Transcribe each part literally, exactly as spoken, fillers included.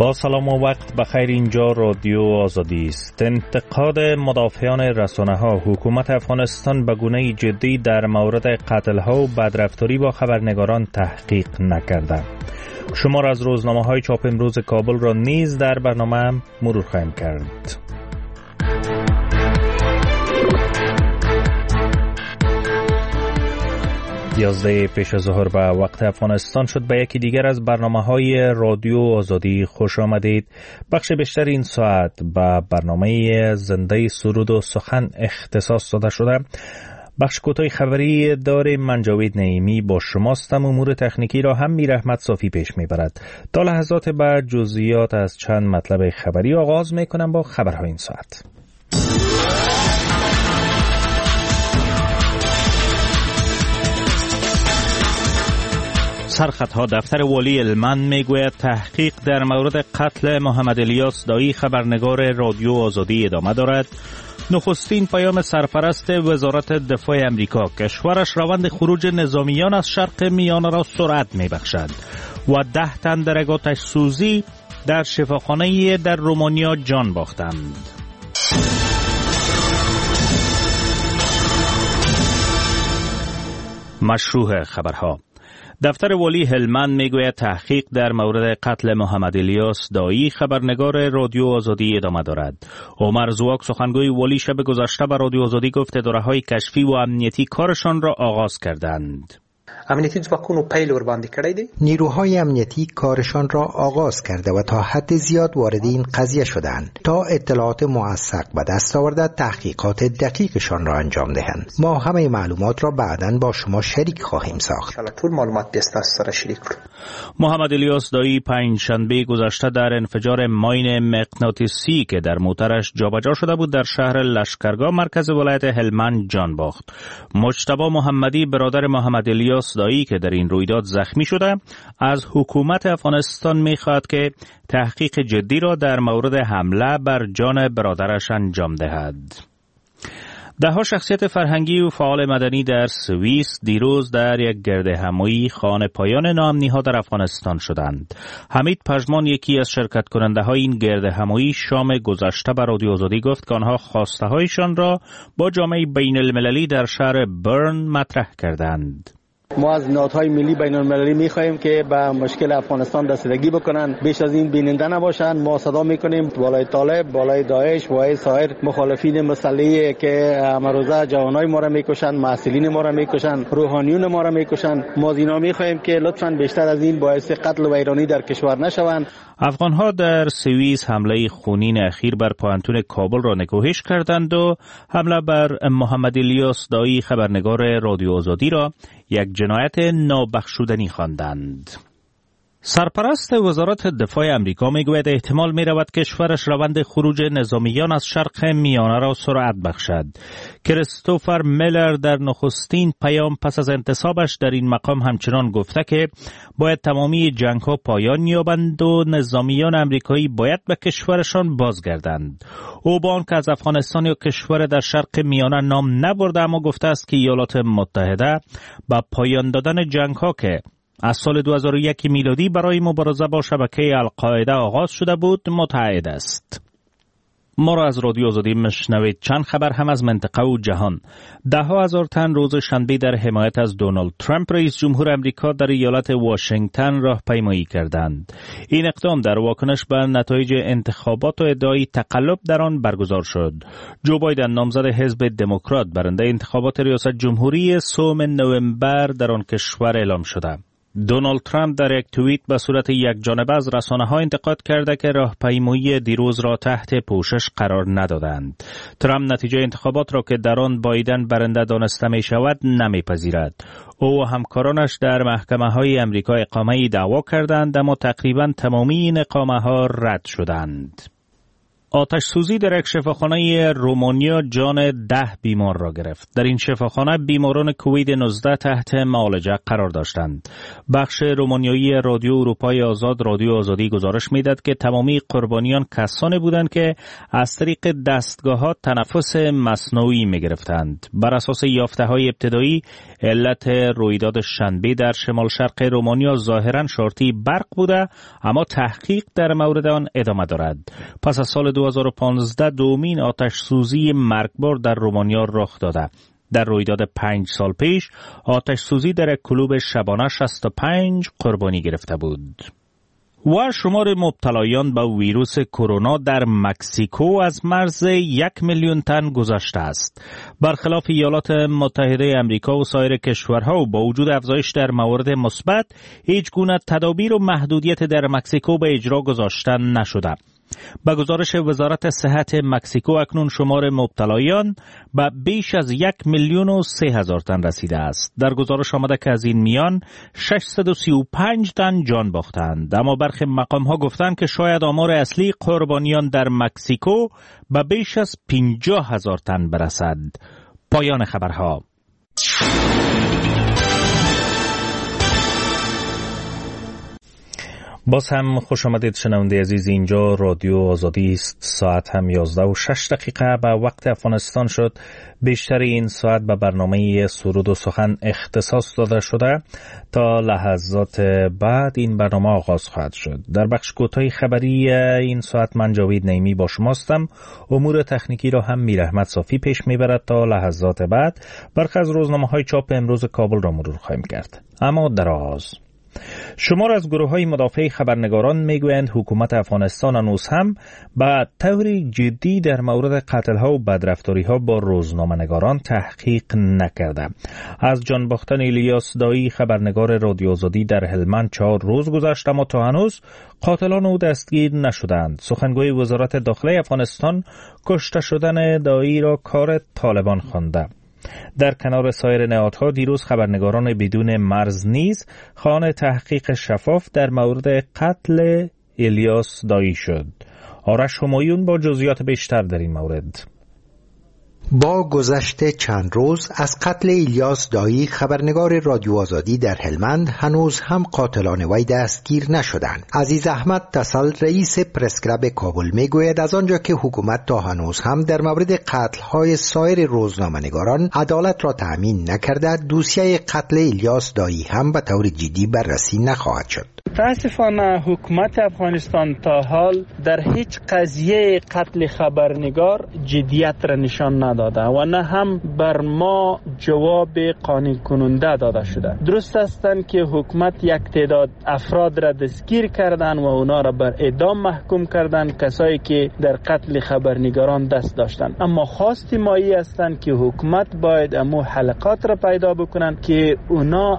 با سلام و وقت بخیر، اینجا رادیو آزادی است. انتقاد مدافعان رسانه‌ها حکومت افغانستان به گونه جدی در مورد قتل‌ها و بدرفتاری با خبرنگاران تحقیق نکرده. شمار از روزنامه‌های چاپ امروز کابل را نیز در برنامه مرور خواهیم کرد. یازده پیش از ظهر به وقت افغانستان شد. به یکی دیگر از برنامه‌های رادیو آزادی خوش آمدید. بخش بیشتر این ساعت به برنامه زنده سرود و سخن اختصاص داده شده. بخش کوتاه خبری داریم. من جاوید نعیمی با شماستم. امور تکنیکی را هم میر احمد صافی پیش میبرد. تا لحظات بعد جزئیات از چند مطلب خبری آغاز میکنم با خبرهای این ساعت. سرخطها دفتر والی هلمند میگوید تحقیق در مورد قتل محمد الیاس دایی خبرنگار رادیو آزادی ادامه دارد. نخستین پیام سرپرست وزارت دفاع امریکا کشورش روند خروج نظامیان از شرق میانه را سرعت میبخشد و ده تن در آتش سوزی در شفاخانه در رومانیا جان باختند. مشروع خبرها. دفتر والی هلمند میگوید تحقیق در مورد قتل محمد الیاس دایی خبرنگار رادیو آزادی ادامه دارد. عمر زواک سخنگوی والی شب گذشته به رادیو آزادی گفت اداره‌های کشفی و امنیتی کارشان را آغاز کردند. امنیتی ځواکونو پیل ور باندې کړی دی. نیروهای امنیتی کارشان را آغاز کرده و تا حد زیاد وارد این قضیه شدند تا اطلاعات موثق به دست آورده تحقیقات دقیقشان را انجام دهند. ما همه معلومات را بعداً با شما شریک خواهیم ساخت. ټول معلومات به تاسو سره شریک کړو. محمد الیاس دایی پنجشنبه گذشته در انفجار ماین مغناطیسی که در موترش جابجا شده بود در شهر لشکرگاه مرکز ولایت هلمند جان باخت. مجتبی محمدی برادر محمد الیاس دایی که در این رویداد زخمی شده از حکومت افغانستان می‌خواهد که تحقیق جدی را در مورد حمله بر جان برادرش انجام دهد. ده‌ها شخصیت فرهنگی و فعال مدنی در سوئیس دیروز در یک گردهمایی خانه پایان ناامنی‌ها در افغانستان شدند. حمید پژمان یکی از شرکت کننده‌های این گردهمایی شام گذشته به رادیو آزادی گفت که آنها خواسته‌هایشان را با جامعه بین‌المللی در شهر برن مطرح کردند. ما از نهادهای ملی بین المللی می‌خواهیم که به مشکل افغانستان رسیدگی بکنن، بیش از این بیننده نباشن. ما صدا می‌کنیم بالای طالب، بالای داعش و سایر مخالفین مسلحی که امروزه جوانای ما را می‌کشن، مسئولین ما را می‌کشن، روحانیون ما را می‌کشن. ما از اینا می‌خواهیم که لطفاً بیشتر از این باعث قتل و ویرانی در کشور نشوند. افغان‌ها در سوئیس حمله خونین اخیر بر پوهنتون کابل را نکوهش کردند و حمله بر محمد الیاس دایی خبرنگار رادیو آزادی را یک جنایت نابخشودنی خواندند. سرپرست وزارت دفاع امریکا میگوید احتمال میرود کشورش روند خروج نظامیان از شرق میانه را سرعت بخشد. کریستوفر میلر در نخستین پیام پس از انتصابش در این مقام همچنان گفته که باید تمامی جنگ‌ها پایان یابند و نظامیان امریکایی باید به کشورشان بازگردند. او با آنکه از افغانستان یا کشور در شرق میانه نام نبرده، اما گفته است که ایالات متحده با پایان دادن جنگ‌ها که از سال دو هزار و یک میلادی برای مبارزه با شبکه القاعده آغاز شده بود متعهد است. ما را از رادیو آزادی مشنوید. چند خبر هم از منطقه و جهان. ده ها هزار تن روز شنبه در حمایت از دونالد ترامپ رئیس جمهور امریکا در ایالت واشنگتن راهپیمایی کردند. این اقدام در واکنش به نتایج انتخابات و ادعای تقلب در آن برگزار شد. جو بایدن نامزد حزب دموکرات برنده انتخابات ریاست جمهوری سوم نوامبر در آن کشور اعلام شده. دونالد ترامپ در یک توییت به صورت یک جانبه از رسانه‌ها انتقاد کرده که راهپیمایی دیروز را تحت پوشش قرار ندادند. ترامپ نتیجه انتخابات را که در آن بایدن برنده دانسته می شود نمیپذیرد. او و همکارانش در محکمه‌های امریکا اقامه دعوا کردند، اما تقریباً تمامی این اقامه‌ها رد شدند. آتش سوزی در یک شفاخانه رومانیا جان ده بیمار را گرفت. در این شفاخانه بیماران کووید نوزده تحت معالجه قرار داشتند. بخش رومانیایی رادیو اروپای آزاد رادیو آزادی گزارش میداد که تمامی قربانیان کسانی بودند که از طریق دستگاه‌ها تنفس مصنوعی می‌گرفتند. بر اساس یافته‌های ابتدایی علت رویداد شنبه در شمال شرق رومانیا ظاهراً شارتی برق بوده، اما تحقیق در مورد آن ادامه دارد. پس از سال دو هزار و پانزده دومین آتش سوزی مرگبار در رومانیا رخ داده. در رویداد پنج سال پیش آتش سوزی در کلوب شبانه شصت و پنج قربانی گرفته بود. و شمار مبتلایان به ویروس کرونا در مکزیکو از مرز یک میلیون تن گذشته است. برخلاف ایالات متحده امریکا و سایر کشورها و با وجود افزایش در موارد مثبت، هیچ گونه تدابیر و محدودیت در مکزیکو به اجرا گذاشته نشده. با گزارش وزارت صحت مکزیکو اکنون شمار مبتلایان به بیش از یک میلیون و سه هزار تن رسیده است. در گزارش آمده که از این میان ششصد و سی و پنج تن جان باختند، اما برخی مقام ها گفتند که شاید آمار اصلی قربانیان در مکزیکو به بیش از پنجاه هزار تن برسد. پایان خبرها. باز هم خوش آمدید شنونده عزیز، اینجا رادیو آزادی است. ساعت هم یازده و شش دقیقه به وقت افغانستان شد. بیشتر این ساعت به برنامه سرود و سخن اختصاص داده شده. تا لحظات بعد این برنامه آغاز خواهد شد. در بخش کوتاه خبری این ساعت من جاوید نعیمی با شماستم. امور تکنیکی را هم میر احمد صافی پیش میبرد. تا لحظات بعد برخی از روزنامه‌های چاپ امروز کابل را مرور خواهیم کرد. اما در آغاز شمار از گروه‌های مدافع خبرنگاران میگویند حکومت افغانستان هنوز هم به طور جدی در مورد قتل‌ها و بدرفتاری‌ها با روزنامه‌نگاران تحقیق نکرده. از جان باختن الیاس دایی خبرنگار رادیو آزادی در هلمند چهار روز گذشت، اما تا هنوز قاتلان او دستگیر نشدند. سخنگوی وزارت داخله افغانستان کشته شدن دایی را کار طالبان خوانده. در کنار سایر نهادها دیروز خبرنگاران بدون مرز نیز خواهان تحقیق شفاف در مورد قتل الیاس دایی شد. آرش همایون با جزئیات بیشتر در این مورد. با گذشت چند روز از قتل الیاس دایی خبرنگار رادیو آزادی در هلمند هنوز هم قاتلان وی دستگیر نشدند. عزیز احمد تسل رئیس پرس کلاب کابل میگوید از آنجا که حکومت تا هنوز هم در مورد قتل‌های سایر روزنامه‌نگاران عدالت را تأمین نکرده، دوسیه قتل الیاس دایی هم به طور جدی بررسی نخواهد شد. متاسفانه حکومت افغانستان تا حال در هیچ قضیه قتل خبرنگار جدیت را نشان نداده و نه هم بر ما جواب قانع کننده داده شده. درست است که حکومت یک تعداد افراد را دستگیر کردند و اونا را بر اعدام محکوم کردند، کسایی که در قتل خبرنگاران دست داشتند، اما خواست مایی هستند که حکومت باید امو حلقات را پیدا بکنند که اونا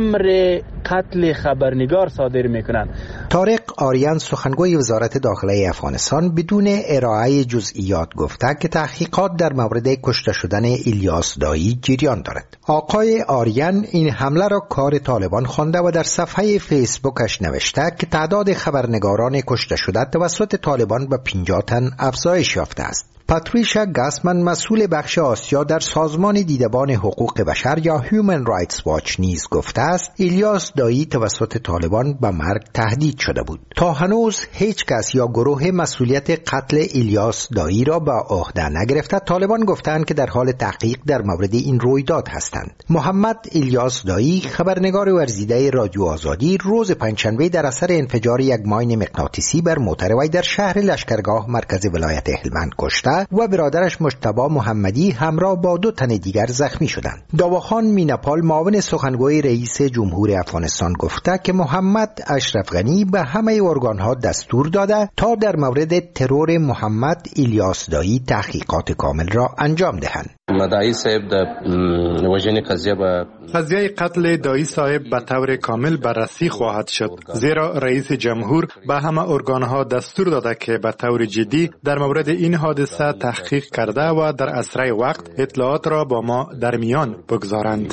امر قتل خبرنگار صادر میکنند. طارق آریان سخنگوی وزارت داخله افغانستان بدون ارائه جزئیات گفته که تحقیقات در مورد کشته شدن الیاس دایی جریان دارد. آقای آریان این حمله را کار طالبان خوانده و در صفحه فیسبوکش نوشته که تعداد خبرنگاران کشته شده توسط طالبان به پنجاه تن افزایش یافته است. پاتریشا گاسمن مسئول بخش آسیا در سازمان دیدبان حقوق بشر یا هیومن رایتس واچ نیز گفته است الیاس دایی توسط طالبان به مرگ تهدید شده بود. تا هنوز هیچ کس یا گروه مسئولیت قتل الیاس دایی را به عهده نگرفته. طالبان گفتند که در حال تحقیق در مورد این رویداد هستند. محمد الیاس دایی خبرنگار ورزیده رادیو آزادی روز پنجشنبه در اثر انفجار یک ماین مغناطیسی بر موتر وی در شهر لشکرگاه مرکز ولایت هلمند کشته و برادرش مجتبی محمدی همراه با دو تن دیگر زخمی شدند. داواخان مینپال معاون سخنگوی رئیس جمهور افغانستان گفته که محمد اشرف غنی به همه ارگانها دستور داده تا در مورد ترور محمد الیاس دایی تحقیقات کامل را انجام دهند. مدعی صاحب د وژنې قضیه به قضیه قتل دایی صاحب به طور کامل بررسی خواهد شد، زیرا رئیس جمهور به همه ارگانها دستور داده که به طور جدی در مورد این حادثه تحقیق کرده و در اسرع وقت اطلاعات را با ما در میان بگذارند.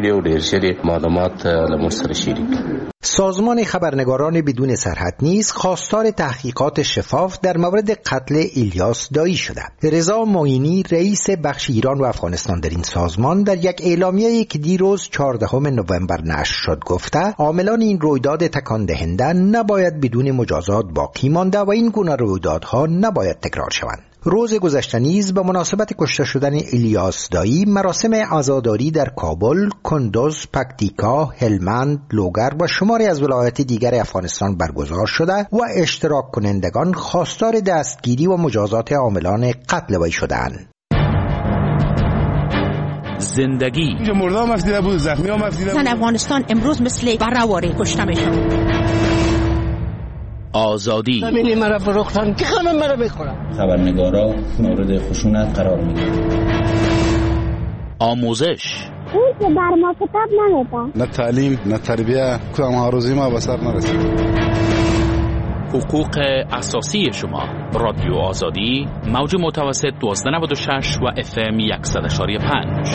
سازمان خبرنگاران بدون سرحد نیز خواستار تحقیقات شفاف در مورد قتل الیاس دایی شده. رضا معینی رئیس بخش ایران و افغانستان در این سازمان در یک اعلامیه‌ای که دیروز چهاردهم نوامبر نشر شد گفته عاملان این رویداد تکان دهنده نباید بدون مجازات باقی مانده و این گونه رویدادها نباید تکرار شوند. روز گذشته نیز به مناسبت کشته شدن الیاس دایی مراسم عزاداری در کابل، کندوز، پکتیکا، هلمند، لوگر و شماری از ولایات دیگر افغانستان برگزار شده و اشتراک کنندگان خواستار دستگیری و مجازات عاملان قتل وی شدند. زندگی مردم مفدیده بود، زخمی ها مفدیده بود. افغانستان امروز مثل برآوری کشته میشن. آزادی زمینی مرا فروختن که همه مرا بخورن. خبرنگارا مورد خشونت قرار میگیرن. آموزش اون که بر ما کتاب نمیده. نه تعلیم نه تربیه کدام ها روزی ما به سر نرسید. حقوق اساسی شما. رادیو آزادی موج متوسط دوازده نود و شش و اف ام صد و یک و پنج.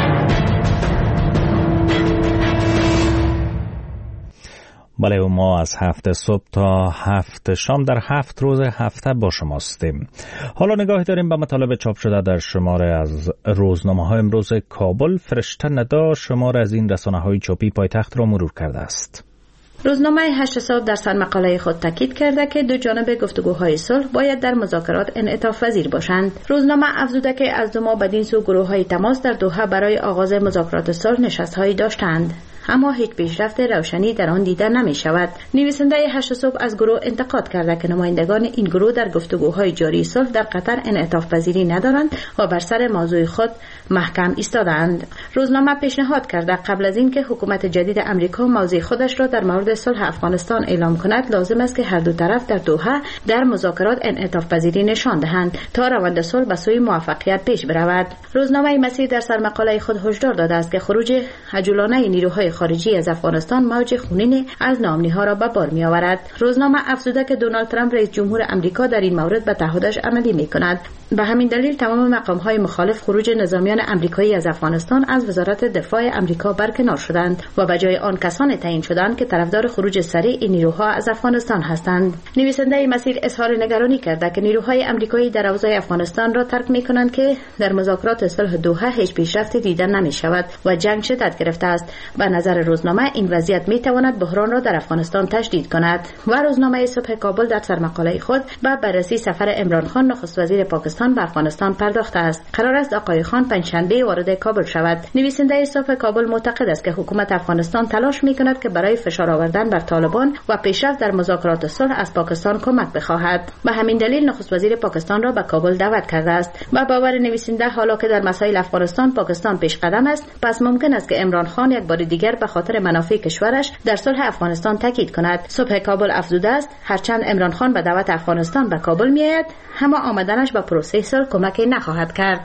بله، و ما از هفت صبح تا هفت شام در هفت روز هفته با شما هستیم. حالا نگاهی داریم به مطالب چاپ شده در شماره از روزنامه های امروز کابل. فرشته ندا شماره از این رسانه های چاپی پایتخت را مرور کرده است. روزنامه هشت صبح در سرمقاله خود تاکید کرده که دو جانب گفتگوهای صلح باید در مذاکرات انعطاف پذیر باشند. روزنامه افزوده که از دو ماه بدین سو گروه‌های تماس در دوحه برای آغاز مذاکرات صلح نشست‌هایی داشتند، اما هیچ پیشرفت روشنی در آن دیده نمی شود. نویسنده هشت صبح از گروه انتقاد کرده که نمایندگان این گروه در گفتگوهای جاری صلح در قطر انعطاف پذیری ندارند و بر سر موضوع خود محکم ایستادند. روزنامه پیشنهاد کرده قبل از اینکه حکومت جدید امریکا موضع خودش را در مورد صلح افغانستان اعلام کند، لازم است که هر دو طرف در دوحه در مذاکرات انعطاف پذیری نشان دهند تا روند صلح به سوی موفقیت پیش برود. روزنامه مسیر در سرمقاله خود هشدار داده است که خروج عجولانه نیروهای خارجی از افغانستان موج خونین از ناامنی‌ها را به بار می‌آورد. روزنامه افزوده که دونالد ترامپ رئیس جمهور آمریکا در این مورد به تعهدش عملی می‌کند. به همین دلیل تمام مقام‌های مخالف خروج نظامیان آمریکایی از افغانستان از وزارت دفاع آمریکا برکنار شدند و به جای آن کسانی تعیین شدند که طرفدار خروج سریع این نیروها از افغانستان هستند. نویسنده مسیر اظهار نگرانی کرده که نیروهای آمریکایی در اوضاع افغانستان را ترک می‌کنند که در مذاکرات صلح دوحه هیچ پیشرفتی دیده نمی‌شود و جنگ شدت گرفته است. به نظر روزنامه این وضعیت می‌تواند بحران را در افغانستان تشدید کند. و روزنامه صبح کابل در سرمقاله خود به بررسی سفر عمران خان نخست وزیر پاکستان به افغانستان پرداخته است. قرار است آقای خان پنجشنبه وارد کابل شود. نویسنده صبح کابل معتقد است که حکومت افغانستان تلاش می‌کند که برای فشار آوردن بر طالبان و پیشرفت در مذاکرات صلح از پاکستان کمک بخواهد. به همین دلیل نخست وزیر پاکستان را به کابل دعوت کرده است. و باور نویسنده حالا که در مسائل افغانستان پاکستان پیش قدم است، پس ممکن است که عمران خان یک بار دیگر به خاطر منافع کشورش در صلح افغانستان تاکید کند. صبح کابل افزوده است هرچند عمران خان به دعوت افغانستان به کابل میآید، اما آمدنش به پروسه صلح کمکی نخواهد کرد.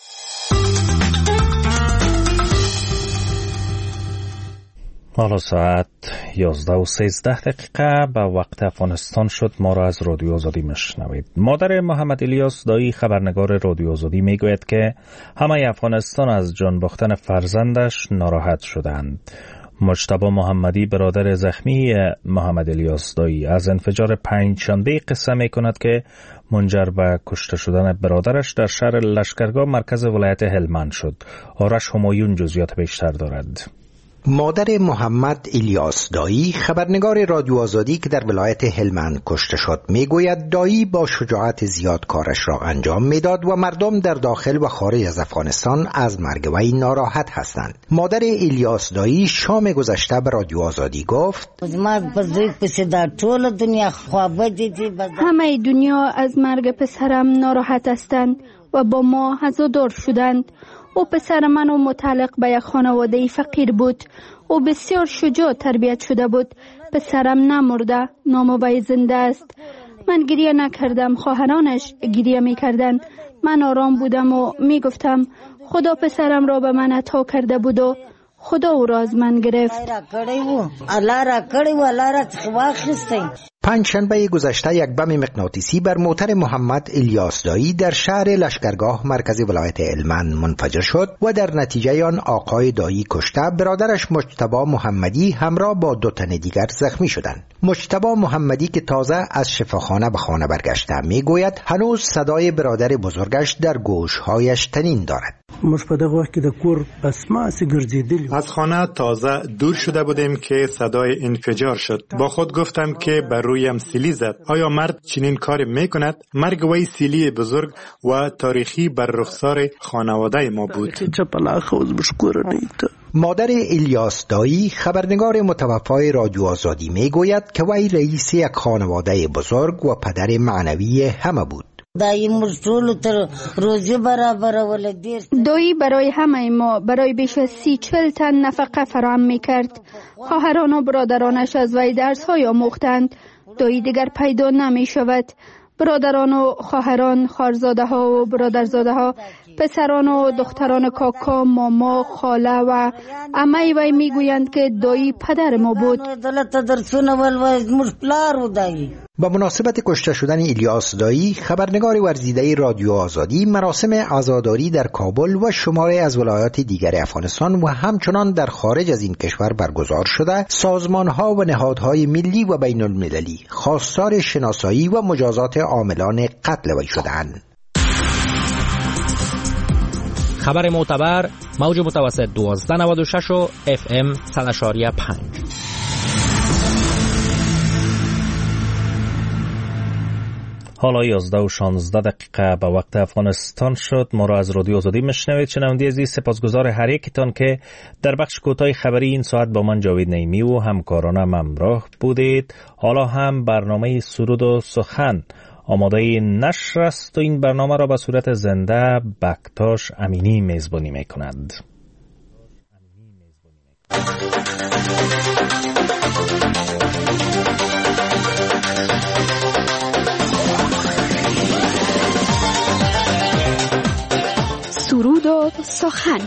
حالا ساعت یازده و سیزده دقیقه به وقت افغانستان شد. ما را از رادیو آزادی میشنوید. مادر محمد الیاس دایی خبرنگار رادیو آزادی میگوید که همه افغانستان از جان باختن فرزندش ناراحت شدند. مجتبی محمدی برادر زخمی محمد الیاس دایی از انفجار پنجشنبه قصه می کند که منجر به کشته شدن برادرش در شهر لشکرگاه مرکز ولایت هلمند شد. آرش همایون جزئیات بیشتر دارد. مادر محمد الیاس دایی خبرنگار رادیو آزادی که در ولایت هلمند کشته شد میگوید دایی با شجاعت زیاد کارش را انجام میداد و مردم در داخل و خارج از افغانستان از مرگ وی ناراحت هستند. مادر الیاس دایی شام گذشته به رادیو آزادی گفت همه دنیا از مرگ پسرم ناراحت هستند و با ما عزادار شدند. او پسر من و متعلق به یک خانواده فقیر بود. او بسیار شجاع تربیت شده بود. پسرم نمرده، نام وی زنده است. من گریه نکردم، خواهرانش گریه می کردند. من آرام بودم و می گفتم خدا پسرم را به من عطا کرده بود و خدا او را از من گرفت. پنج شنبه گذشته یک بم مغناطیسی بر موتر محمد الیاس دایی در شهر لشکرگاه مرکز ولایت هلمند منفجر شد و در نتیجه آن آقای دایی کشته، برادرش مجتبی محمدی همراه با دو تن دیگر زخمی شدند. مجتبی محمدی که تازه از شفاخانه به خانه برگشته میگوید هنوز صدای برادر بزرگش در گوشهایش طنین دارد. از خانه تازه دور شده بودیم که صدای انفجار شد. با خود گفتم که بر رویم سیلی زد. آیا مرد چنین کاری میکند؟ مرگ وی سیلی بزرگ و تاریخی بر رخسار خانواده ما بود. مادر الیاس دایی خبرنگار متوفای رادیو آزادی میگوید که وی رئیس یک خانواده بزرگ و پدر معنوی همه بود. دایی برای همه ما برای بیش از سی چل تن نفقه فراهم می کرد. خواهران و برادرانش از وی درس های آموختند. دایی دیگر پیدا نمی شود. برادران و خواهران، خواهرزاده ها و برادرزاده ها، پسران و دختران کاکا، ماما، خاله و عمه وی میگویند که دایی پدر ما بود. با مناسبت کشته شدن الیاس دایی، خبرنگار ورزیده رادیو آزادی مراسم عزاداری در کابل و شماری از ولایات دیگر افغانستان و همچنان در خارج از این کشور برگزار شده، سازمان‌ها و نهادهای ملی و بین المللی خواستار شناسایی و مجازات عاملان قتل وی شدند. خبر معتبر، موج متوسط دوازده نود و شش و اف ام صد و شش و پنج. حالا یازده و شانزده دقیقه به وقت افغانستان شد. ما را از رادیو آزادی میشنوید. شنونده عزیز، سپاسگزار هر یکتان که در بخش کوتاه خبری این ساعت با من جاوید نعیمی و همکارانم همراه بودید. حالا هم برنامه سرود و سخن آماده نشر است و این برنامه را به صورت زنده بکتاش امینی میزبانی میکند. سرود و سخن.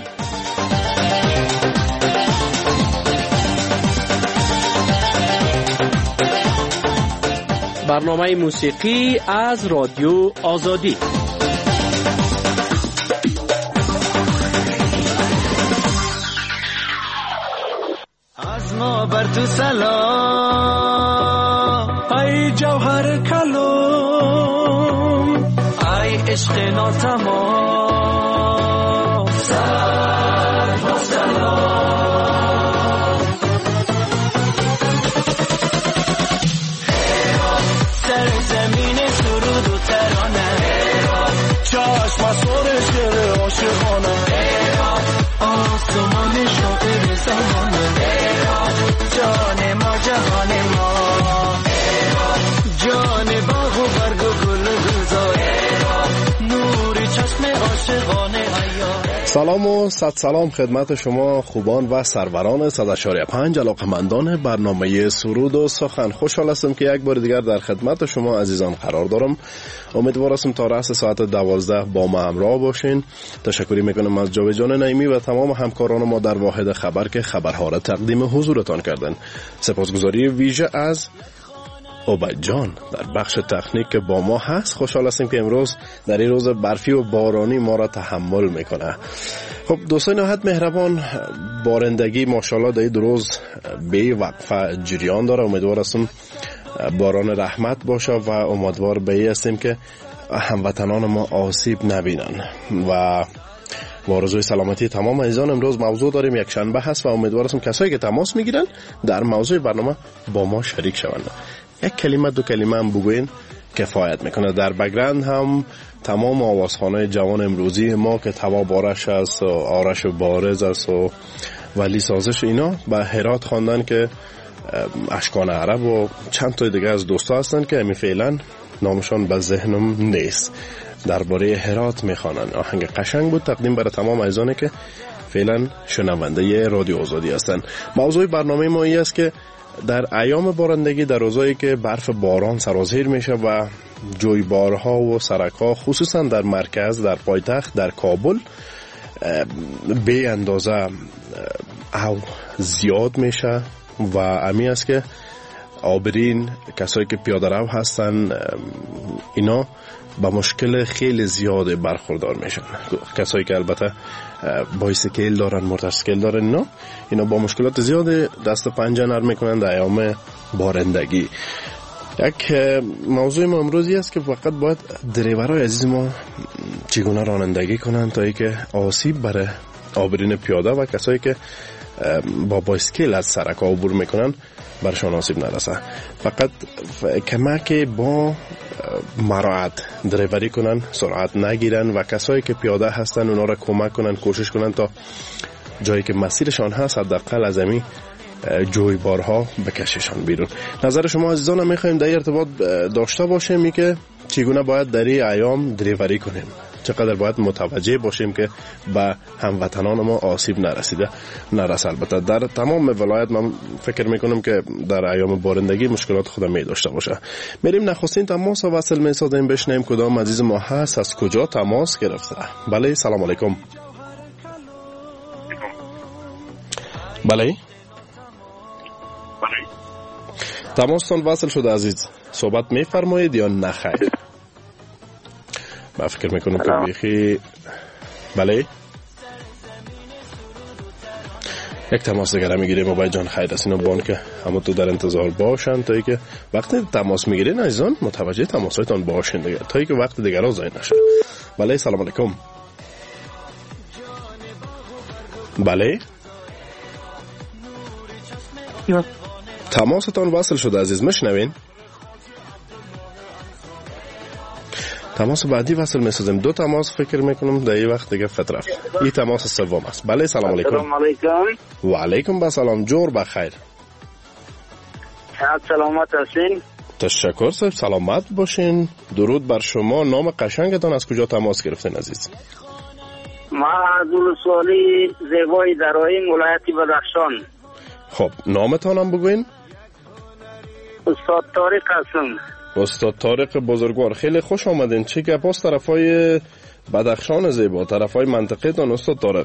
برنامه موسیقی از رادیو آزادی. از ما بر تو سلام ای جوهر کلام، ای عشق ناتمام، سر و سلام. سر زمین سرود و ترانه، چشم از سر شعر عاشقانه، آسمان شاعر زمانه، جان ما جهان ما، جان باغ و برگ و گل و گلزار، نور چشم عاشقانه عیار. سلام و صد سلام خدمت شما خوبان و سروران صد و شش و پنج علاقمندان برنامه سرود و سخن. خوشحال هستم که یک بار دیگر در خدمت شما عزیزان قرار دارم. امیدوار هستم تا رأس ساعت دوازده با ما همراه باشین. تشکری میکنم از جاوید جان نعیمی و تمام همکاران ما در واحد خبر که خبرها را تقدیم حضورتان کردن. سپاسگزاری ویژه از عبید جان در بخش تکنیک که با ما هست. خوشحال هستیم که امروز در این روز برفی و بارانی ما را تحمل میکنه. خب دوستان نهایت مهربان، بارندگی ماشاءالله در این روز بی وقفه جریان داره. امیدوار هستم باران رحمت باشه و امیدوار به این هستیم که هموطنان ما آسیب نبینن و با آرزوی سلامتی تمام عزیزان. امروز موضوع داریم، یک شنبه هست و امیدوار هستم کسایی که تماس میگیرن در موضوع برنامه با ما شریک شوند. یک کلمه دو کلمه هم بگوین کفایت میکنه. در بگرند هم تمام آوازخانه جوان امروزی ما که توا بارش است و آرش بارز است و ولی سازش اینا به هرات خواندن که اشکان عرب و چند تا دیگه از دوستا هستن که همی فعلا نامشان به ذهنم نیست. درباره هرات میخوانن. آهنگ قشنگ بود، تقدیم برای تمام عزیزانی که فعلا شنونده رادیو آزادی هستن. موضوع برنامه ما این است که در ایام بارندگی، در روزایی که برف باران سرازیر میشه و جویبارها و سرک‌ها خصوصا در مرکز، در پایتخت، در کابل به اندازه او زیاد میشه و امی است که آبرین کسایی که پیاده رو هستن اینا با مشکل خیلی زیاد برخوردار میشن. کسایی که البته بایسیکل دارن، موتورسیکل دارن، اینا اینا با مشکلات زیاد دست و پنجه نرم میکنن در ایام بارندگی. یک موضوع ما امروزی است که فقط باید دریورای عزیز ما چگونه رانندگی کنن تا اینکه آسیب برای آبرین پیاده و کسایی که با بایسکل از سرک عبور میکنن برشان آسیب نرسه. فقط کمک با مراعات دریوری کنن، سرعت نگیرن و کسایی که پیاده هستن اونا را کمک کنن، کوشش کنن تا جایی که مسیرشان هست حداقل از همین جویبارها بکششان بیرون. نظر شما عزیزان هم میخوایم در ارتباط داشته باشیم ای که چگونه باید در این ایام دریوری کنیم، چقدر باید متوجه باشیم که به هموطنان ما آسیب نرسیده نرسه. البته در تمام ولایت من فکر میکنم که در ایام بارندگی مشکلات خود می داشته باشه. میریم نخستین تماس و وصل میسازیم، بشنیم کدام عزیز ما هست، از کجا تماس گرفته. بله سلام علیکم. بله تماستان وصل شده عزیز، صحبت میفرمایید یا نه خیر؟ من فکر میکنم که بیخی. بله یک تماس دیگر میگیریم. موبایل جان خیر است، اینا بان که همه تو در انتظار باشن تا ای که وقتی تماس میگیرین عزیزان متوجه تماسایتان باشین دیگه تا ای که وقت دیگر ها ضایع نشه. بله سلام علیکم. بله تماستان وصل شده عزیز، مشنوین؟ تماس بعدی وصل میسازیم. دو تماس فکر میکنم در این وقت دیگه فت رفت. این تماس سوم است. بله سلام علیکم. سلام علیکم. و علیکم با سلام. جور بخیر. سلامت هستین؟ تشکر صاحب، سلامت باشین. درود بر شما. نام قشنگتان از کجا تماس گرفتین عزیز؟ ما از ولسوالی زیبای درائین ولایت بدخشان. خب نامتان هم بگوین؟ استاد طارق هستم. استاد طارق بزرگوار، خیلی خوش آمدین. چه گپ است طرفای بدخشان زیبا، طرفای منطقه تان استاد طارق؟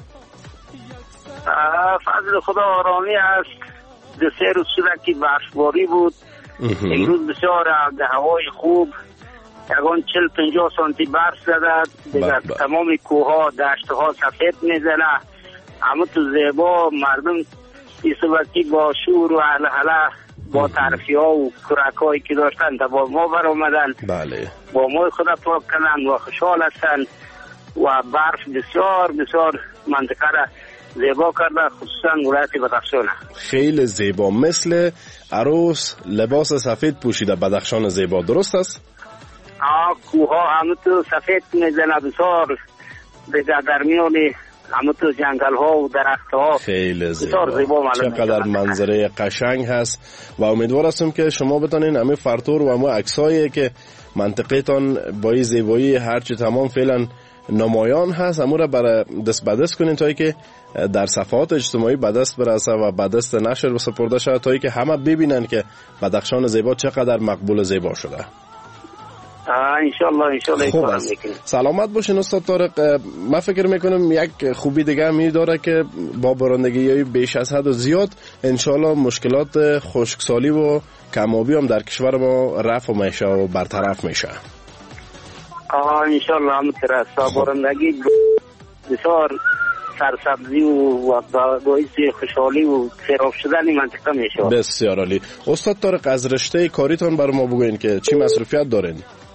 فضل خدا آرامی است. دو سه روز شده که برفباری بود. امروز بسیار هوای خوب، یکان چل پنجاه سانتی برف زده دیگر. تمام کوها دشت ها سفید میزنه. همه تو زیبا مردم این صبحی با شور و هلهله با تعرفی ها و کرک هایی که داشتن تا با ما بر آمدن. بله. با ما خدا پاک کنن و خوشحال هستن و برف بسیار بسیار منطقه را زیبا کرده، خصوصا ولایت بدخشان. خیلی زیبا، مثل عروس لباس سفید پوشیده بدخشان زیبا، درست است؟ آه کوها همه تو سفید میزنه بسیار دیگر در میان همه تو جنگل ها و درخت ها. خیلی زیبا, زیبا چقدر منظره قشنگ هست و امیدوار هستم که شما بتانین همه فرتور و همه عکسایی که منطقه تان با این زیبایی هرچی تمام فعلا نمایان هست همون را برای دست بدست کنین تا ای که در صفحات اجتماعی به دست برسه و به دست نشر بسپرده شده تا ای که همه ببینن که بدخشان زیبا چقدر مقبول زیبا شده. انشالله انشالله. خوب است. سلامت باشین استاد طارق. من فکر میکنم یک خوبی دیگه هم داره که با بارندگی بیش از حد و زیاد انشالله مشکلات خشکسالی و کمابی هم در کشور ما رفع میشه و برطرف میشه. آه انشالله همونطور است. بارندگی بسیار سرسبزی و باعث خوشحالی و خراب شدن منطقه میشه. بسیار عالی. استاد طارق از رشته کاریتان بر ما بگوین که چی مصروفیت دارین؟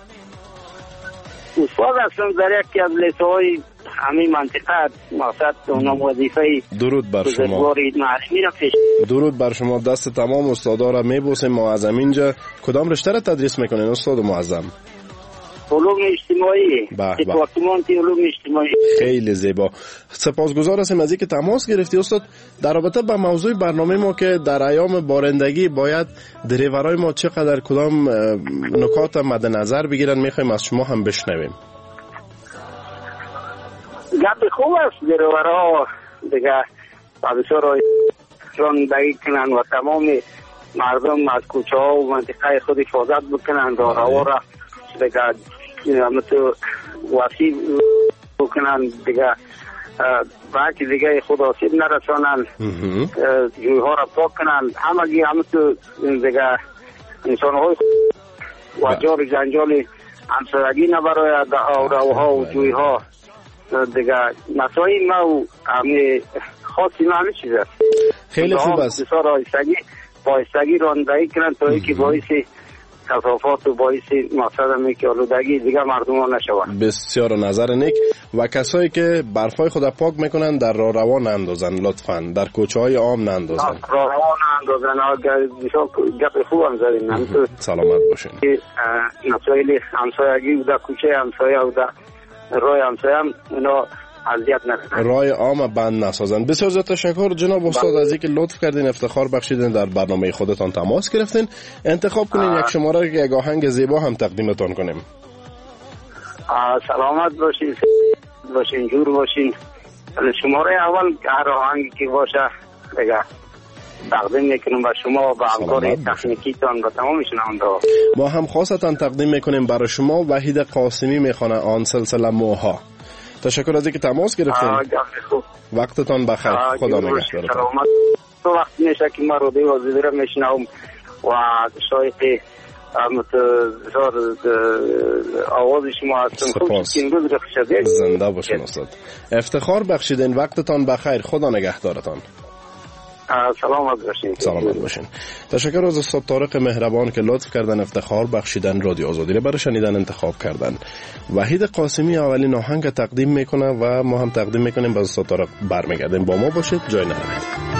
استاد هستم در یکی از لیسه‌های همین منطقه، مقصد اونم وظیفه درود بر شما درود بر شما. دست تمام استادا را میبوسیم. ما از اینجا کدام رشته را تدریس میکنین استاد معظم؟ علوم اجتماعی. دپارتمان علوم اجتماعی. خیلی زیبا. سپاسگزار هستیم از اینکه تماس گرفتی استاد. در رابطه با موضوع برنامه ما که در ایام بارندگی باید دریورای ما چقدر کدام نکات مد نظر بگیرن میخوایم از شما هم بشنویم. گپ خوب است. دریورها دیگه بسیار رانندگی کنن و تمام مردم از کوچه ها و منطقه خود حفاظت بکنن، راه هوا را دیگه همه تو وسیع بکنن، دیگه باقی دیگه خود آسیب نرسانند، جویها را پاک کنند. همگی همه تو دیگه انسانهای و جار جنجال همسایگی نبراید آوراوها و جویها دیگه مسائل ما و همه خاصی ما همه چیز است. خیلی خوب است. بسیار آیستگی بایستگی راندهی کنند تا اینکه باعث کثافات و باعث مقصد می که آلودگی دیگه مردم ها نشوند. بسیار نظر نیک. و کسایی که برفای خود پاک میکنن در راه روان نندازن لطفاً، در کوچه های عام نندازن. راه روان نندازن. گپ خوب هم زدین. سلامت باشین. مسائل همسایگی و در کوچه همسایه و در راه همسایه هم اینا اذیت نکنن، راه عام بند نسازن. بسیار زیاد تشکر جناب استاد از اینکه لطف کردین، افتخار بخشیدین، در برنامه خودتان تماس گرفتین. انتخاب کنین یک شماره که یک آهنگ زیبا هم تقدیمتان کنیم. سلامت باشین، باشین جور باشین. شماره اول هر آهنگی که باشه دیگه تقدیم میکنیم به شما و به همکار تکنیکیتان و تمام شنونده‌ها. ما هم خاصتا تقدیم میکنیم برای شما. وحید قاسمی میخونه آن سلسله موها. تشکر از اینکه تماس گرفتین. وقتتان بخیر. خدا نگهدارتان. سلامت. تو وقت میشه که ما رو دی وزیده را میشنوم و شاید آواز شما هستم. خوب زنده باشین استاد. افتخار بخشیدین. وقتتان بخیر. خدا نگهدارتان. سلامت باشین. سلامت باشین. تشکر از استاد طارق مهربان که لطف کردن افتخار بخشیدن رادیو آزادی را برای شنیدن انتخاب کردن. وحید قاسمی اولین آهنگ تقدیم میکنه و ما هم تقدیم میکنیم. با استاد طارق برمیگردیم. با ما باشید، جای نروید.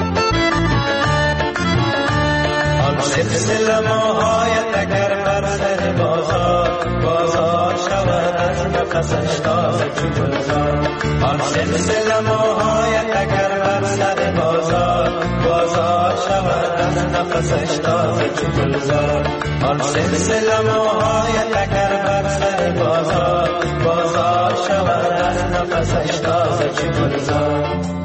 سلسله موهای تگر بر سر بازار، بازار شود از نفسش تازه چو گلزار. آن سلسله موهای تگر بر سر بازار، بازار شود از نفسش تازه چو گلزار. آن سلسله موهای تگر بر سر بازار، بازار شود از نفسش تازه چو گلزار.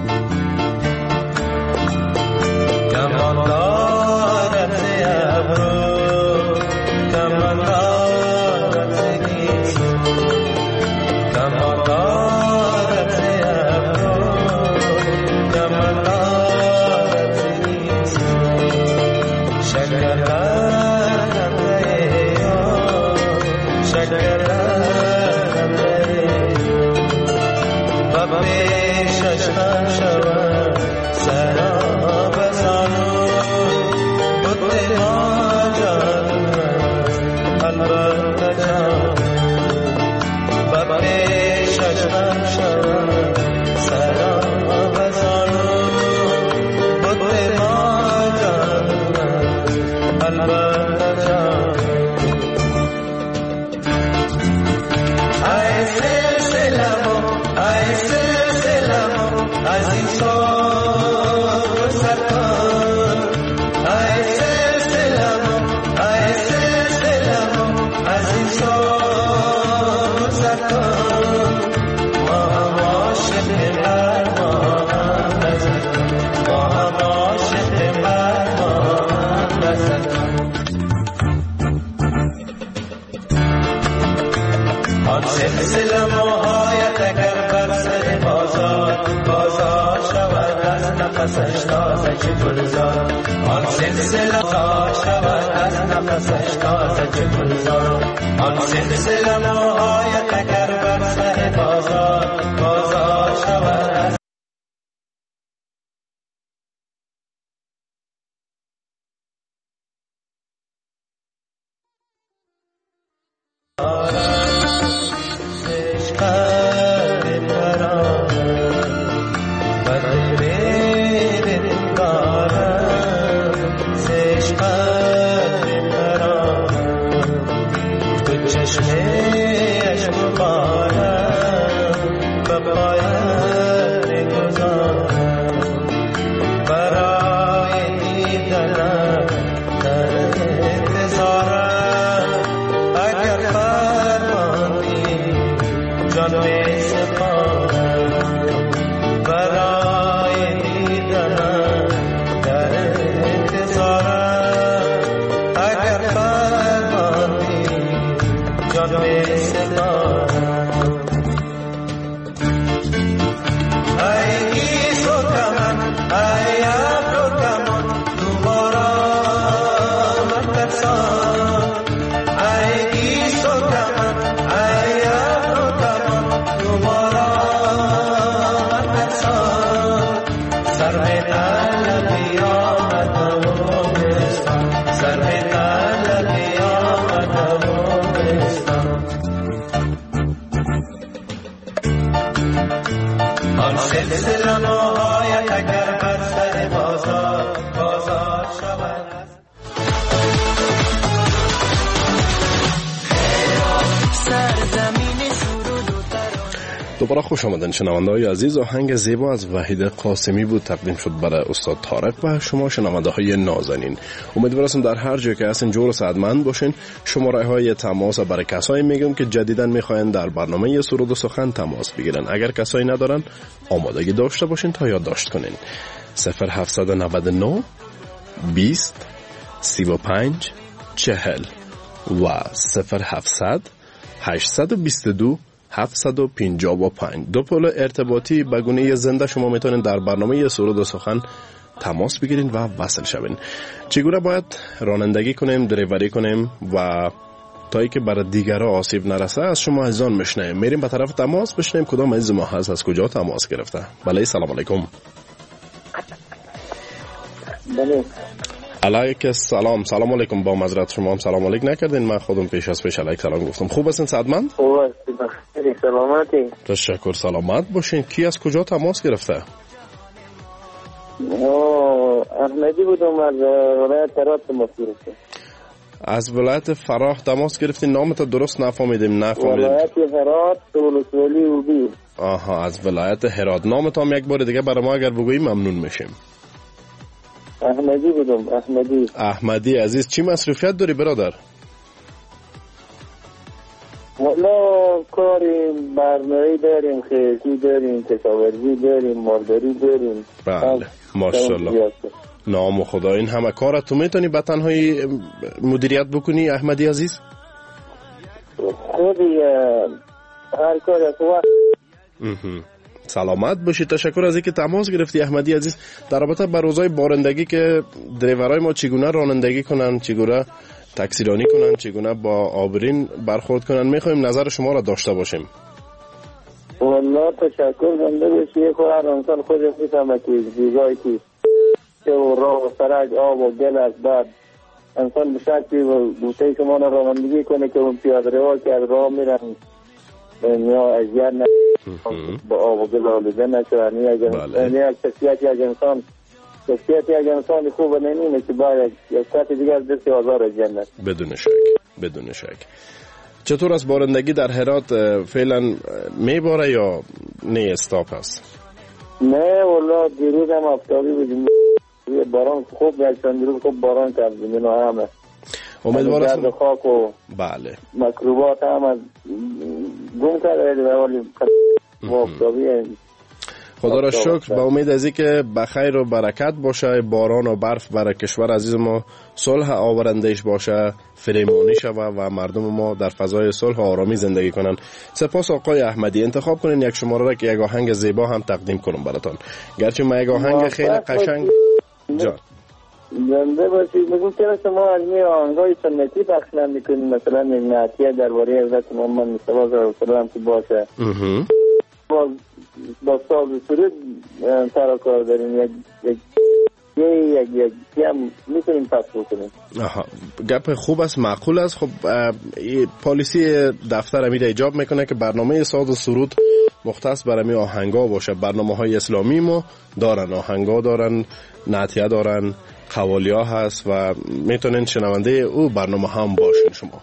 گمان دارد ز ابرو، گمان دارد ز گیسو، گمان دارد ز ابرو، گمان دارد ز گیسو. شکر دارد ز یار، شکر دارد ز یار. و پیشش من شود سراب زانو، بوده ما جان البته جان. و پیشش من شود سراب زانو، بوده ما جان البته جان. ای سلسله مو، ای سلسله مو از این سال سرکن. ای سلسله مو، ای سلسله مو از این سال سرکن. ما هم عاشق بر ما هم نزد، ما هم عاشق بر ما هم نزد. آن سلسله موهای تگر بر سر بازار، بازار شود از نفسش تازه چو گلزار. آن سلسله بازار شود از نفسش تازه چو گلزار. آن سلسله موهای تگر بر سر بازار، بازار شود از چشمه اشک به طلب قیامت و بستان سر به طلب قیامت و بستان آن سلسله موهایت اگر بر سر بازار بازار شود دوباره خوش آمدن شنونده‌های عزیز. آهنگ زیبا از وحید قاسمی بود، تقدیم شد برای استاد طارق و شما شنونده‌های نازنین. امیدوارم در هر جای که هستین جور و سعادتمند باشین. شماره‌های تماس برای کسایی میگم که جدیداً میخواین در برنامه سرود و سخن تماس بگیرن. اگر کسایی ندارن آمادگی داشته باشین تا یادداشت کنین. صفر هفت نه نه بیست سی و پنج چهل و صفر هفتصد هشتصد و بیست و دو هفتصد و پنجاه و پنج. دو پل ارتباطی به گونه زنده شما میتونین در برنامه سرود و سخن تماس بگیرین و وصل شوین. چگونه باید رانندگی کنیم، دریوری کنیم و تا ای که برای دیگران آسیب نرسه از شما عزیزان میشنیم. میریم به طرف تماس بشنیم کدام عزیز ما هست، از کجا تماس گرفته. بله سلام علیکم. بله علیک السلام. سلام علیکم. با معذرت شما هم سلام علیک نکردین، من خودم پیش از پیش علیک سلام گفتم. خوب هستین سعادتمند؟ خوب هستید بخیر سلامتی؟ تشکر سلامت باشین. کی از کجا تماس گرفته؟ احمدی بودم از ولایت هرات تماس گرفته. از ولایت فراه تماس گرفتین. نامت درست نفهمیدیم. نفهمیدیم. ولایت هرات ولسوالی اوبی. آها از ولایت هرات. نامت هم یک بار دیگه برای ما اگر بگویی ممنون میشیم. احمدی بودم. احمدی. احمدی عزیز چی مصروفیت داری برادر؟ والا کاریم، برنامه‌ای داریم، خیلی داریم، کشاورزی داریم، مالداری داریم. بله ماشاءالله. نام خدا. این همه کار تو میتونی به تنهایی مدیریت بکنی احمدی عزیز؟ خودی هر کار از وقت. سلامت باشی. تشکر از اینکه تماس گرفتی احمدی عزیز. در رابطه با روزای بارندگی که دریورای ما چگونه رانندگی کنن، چگونه تاکسیرانی کنن، چگونه با آبرین برخورد کنن میخوایم نظر شما را داشته باشیم. والله تشکر زنده باشی. خود هر انسان خودش میفهمه که زیبایی که و راه و سرک آب و گل از بعد انسان به شکلی و بوته شما را رانندگی کنه که اون پیاده روها که از راه میرن یا اذیت نه با آب و گل آلوده نشود. یعنی یک شخصیت یک انسان شخصیت یک انسان خوب نمینه که باید یک سطح دیگر دستی آزار جنت. بدون شک بدون شک. چطور از بارندگی در هرات فعلا میباره یا نه استاپ هست؟ نه والله دیروز هم آفتابی بودیم، باران خوب یک چند روز خوب باران کردیم. اینا همه امیدوارم گرد خاک و بله مکروبات هم از گم کرده ولی آفتابی. خدا را شکر. با امید از اینکه بخیر و برکت باشه، باران و برف برای کشور عزیز ما صلح آورندهش باشه، فریمانی شوه و مردم ما در فضای صلح و آرامی زندگی کنن. سپاس آقای احمدی. انتخاب کنین یک شماره را که یک آهنگ زیبا هم تقدیم کنم براتون. گرچه ما یک آهنگ خیلی قشنگ جان زنده باشید. میگم که شما از می آهنگای سنتی پخش نمیکنید، مثلا یک نعتیه درباره حضرت محمد مصطفی صلی الله علیه و آله که باشه با با ساز سرود سر کار داریم. یک یک یک یک یک هم میتونیم پس بکنیم. آها گپ خوب است، معقول است. خب پالیسی دفتر امیر ایجاب میکنه که برنامه ساز و سرود مختص برای آهنگا باشه. برنامه‌های اسلامی ما دارن، آهنگا دارن، نعتیه دارن، قوالیا هست و میتونین شنونده او برنامه هم باشین. شما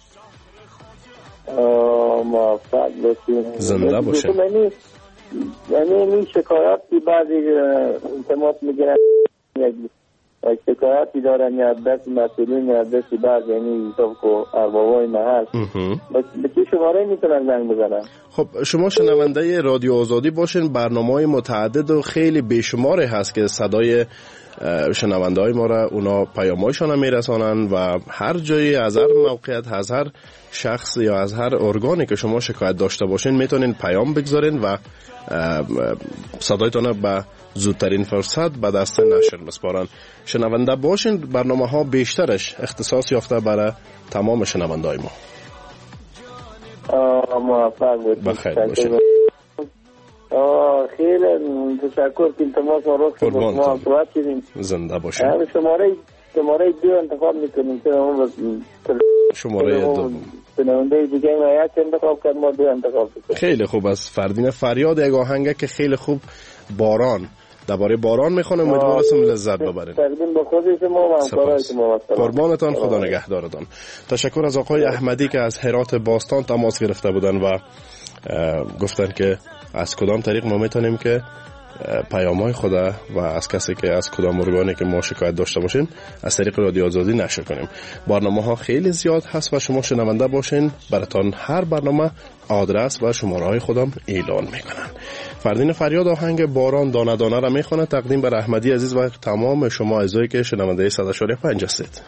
موفق باشین، زنده باشین. یعنی این شکایاتی بعضی تماس میگیرن یک شکایاتی دارن یا دست مسئولین یا دستی بعض یعنی حساب و اربابای محل به چه شماره میتونن زنگ بزنن؟ خب شما شنونده رادیو آزادی باشین. برنامه‌های متعدد و خیلی بیشماری هست که صدای شنونده های ما را اونا پیامایشان میرسانن و هر جایی از هر موقعیت از هر شخص یا از هر ارگانی که شما شکایت داشته باشین میتونین پیام بگذارین و صدایتان به زودترین فرصت به دست نشر بسپارن. شنونده باشین. برنامه ها بیشترش اختصاص یافته برای تمام شنونده های ما. موفق باشین. بخیر باشین. خیلی تشکر که تماس ما رو با ما صحبت کردیم. زنده باشید. شماره شماره دو انتخاب میکنیم که اون شماره دو بنونده دیگه ما یک انتخاب کرد ما دو انتخاب کنیم. خیلی خوب است. فردین فریاد یک آهنگه که خیلی خوب باران درباره باران میخونه، امیدوارم لذت ببرید. فردین با خود شما و همکارای شما قربانتان، خدا نگهدارتان. تشکر از آقای احمدی که از هرات باستان تماس گرفته بودن و گفتن که از کدام طریق ما میتونیم که پیام‌های خدا و از کسی که از کدام ارگانی که ما شکایت داشته باشیم از طریق رادیو آزادی نشر کنیم. برنامه‌ها خیلی زیاد هست و شما شنونده باشین. براتون هر برنامه آدرس و شماره‌های خودم اعلان میکنن. فردین فریاد آهنگ باران دانه دانه را میخونه تقدیم بر احمدی عزیز و تمام شما عزیزایی که شنونده صد و پنج هستید.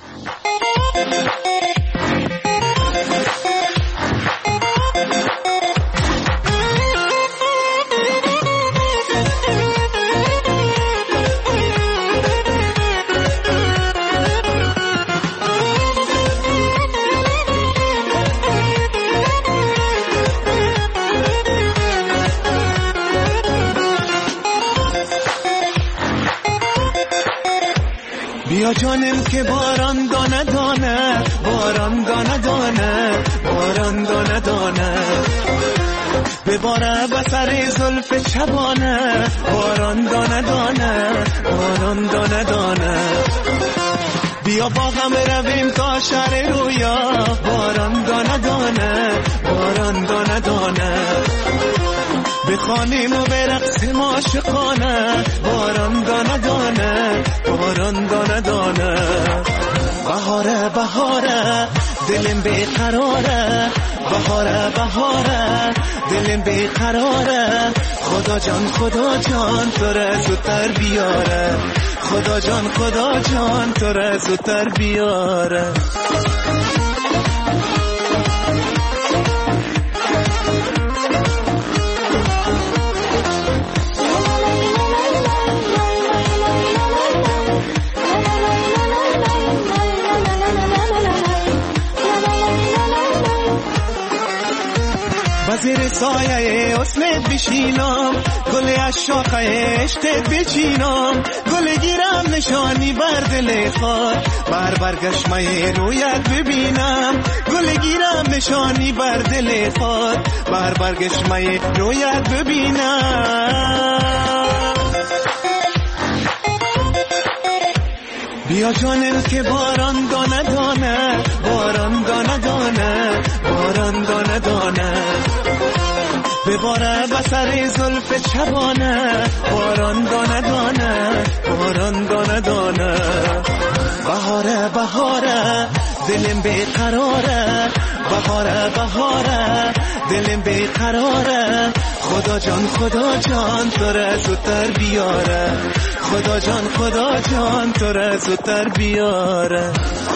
بیا جانم که باران دانه دانه، باران دانه دانه، باران دانه دانه بباره بسر زلف شبانه، باران دانه دانه، باران دانه دانه بیا با غم رویم تا شهر رویا، باران دانه دانه، باران دانه دانه بخوانیم و برقصیم عاشقانه، باران دانه دانه، باران دانه دانه بهاره بهاره دلم بیقراره، بهاره بهاره دلم بیقراره خدا جان خدا جان تو را زودتر بیاره، خدا جان خدا جان تو را زودتر بیاره. وزیر سایه اسمت بشینم، گل عشاقه عشقت بچینم، گل گیرم نشانی بر دل خود، بر برگشمه رویت ببینم، گل گیرم نشانی بر دل خود، بر برگشمه رویت ببینم. بیا جانم که باران دانه دانه، باران دانه دانه، باران دانه دانه بباره بسر زلف چبانه، باران دانه دانه، باران دانه دانه بهاره بهاره دلم بیقراره، بهاره بهاره دلم بیقراره خدا جان خدا جان تو را زودتر بیاره، خدا جان خدا جان تو را زودتر بیاره.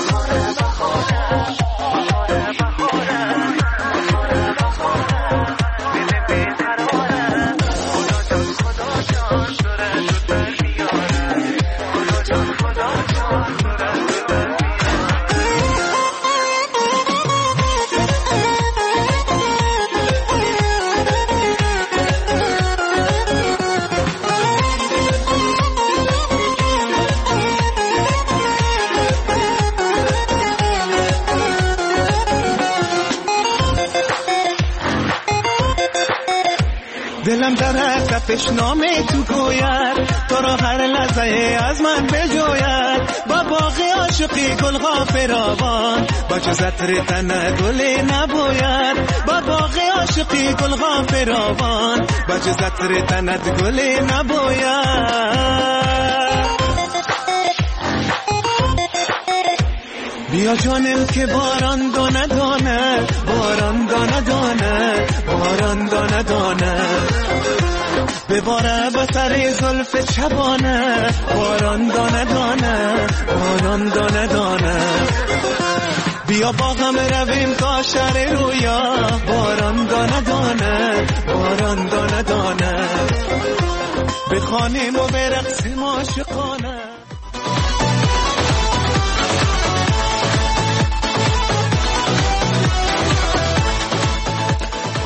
دلم در حرف نامه تو گوید، تو را هر لحظه از من بجوید، با باغ عاشقی گل غافرآبان، با جز عطر تن گل نبوید، با باغ عاشقی گل غافرآبان، با جز عطر تنت گل نبوید. بیا جانم که باران دانه دانه، باران دانه دانه، باران دانه دانه بباره بسر زلف چبانه، باران دانه دانه، باران دانه دانه بیا با غم رویم تا شهر رویا، باران دانه دانه، باران دانه دانه بخوانیم و برقصیم عاشقانه.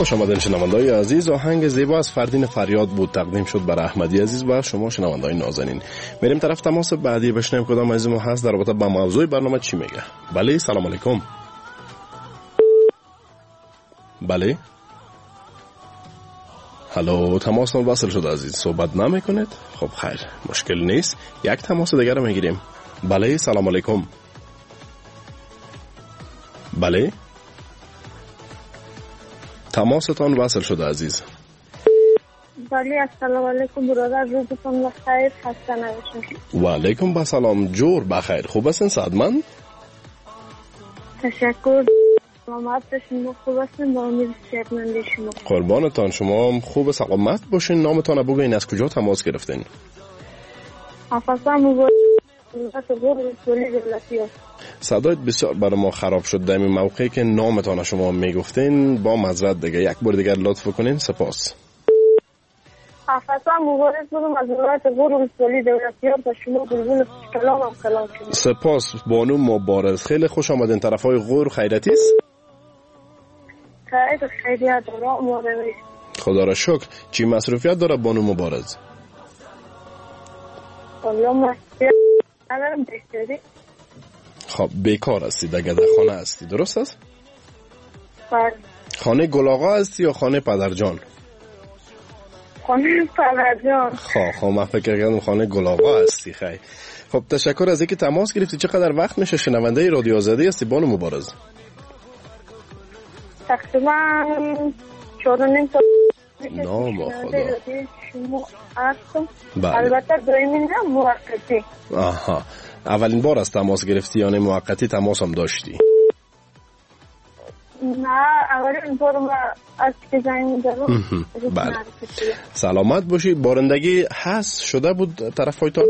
خوش آمدین شنونده‌های عزیز. آهنگ زیبا از فردین فریاد بود تقدیم شد برای احمدی عزیز و شما شنونده‌های نازنین. میریم طرف تماس بعدی بشنویم کدام عزیز ما هست در رابطه با موضوع برنامه چی میگه. بله سلام علیکم. بله هلو، تماستون وصل شد عزیز، صحبت نمیکنید؟ خب خیر، مشکل نیست، یک تماس دیگر رو میگیریم. بله سلام علیکم. بله تماستان وصل شده عزیز. بله السلام علیکم برادر، روزتون بخیر، خسته نباشید. و علیکم السلام، جور بخیر، خوب هستین سعادتمند؟ تشکر، سلامت باشین، خوب هستین، با امید صحتمندی شما. قربانتان، شما خوب سلامت باشین. نامتان رو بگوین، از کجا تماس گرفتین؟ افسان مبارک غور رسولی دولتی است. صدایت بسیار برای ما خراب شد در این موقعی که نامتان شما میگفتین. با معذرت دیگه یک بار دیگر لطف کنین. سپاس. افسان مبارک بودم از ولایت غور رسولی دولتی است و شما بلبل کلام هم کلام شما. سپاس بانو مبارز، خیلی خوش آمدین. طرفای غور خیرتی است؟ خیرت خیریت داره مورد. خدا را شکر. چی مصروفیت داره بانو مبارز؟ والله مصروفیت ندارم بهتری. خب بیکار هستی، در گده خانه هستی، درست است؟ بله. خانه گلاغا هستی یا خانه پدرجان؟ خانه پدرجان. خب خب من فکر کردم خانه گلاغا هستی. خیلی خب، تشکر از اینکه تماس گرفتی. چقدر وقت میشه شنونده رادیو آزادی هستی بانو مبارز؟ تقریبا چهار و نیم سال. نام خدا. شما هستم. بله. البته دائمی نه، موقتی. آها، اولین بار از تماس گرفتی یا نه موقتی تماس هم داشتی؟ نه اولین بار ما از که زنگ زدم. بله. سلامت باشی. بارندگی هست شده بود طرفایتان؟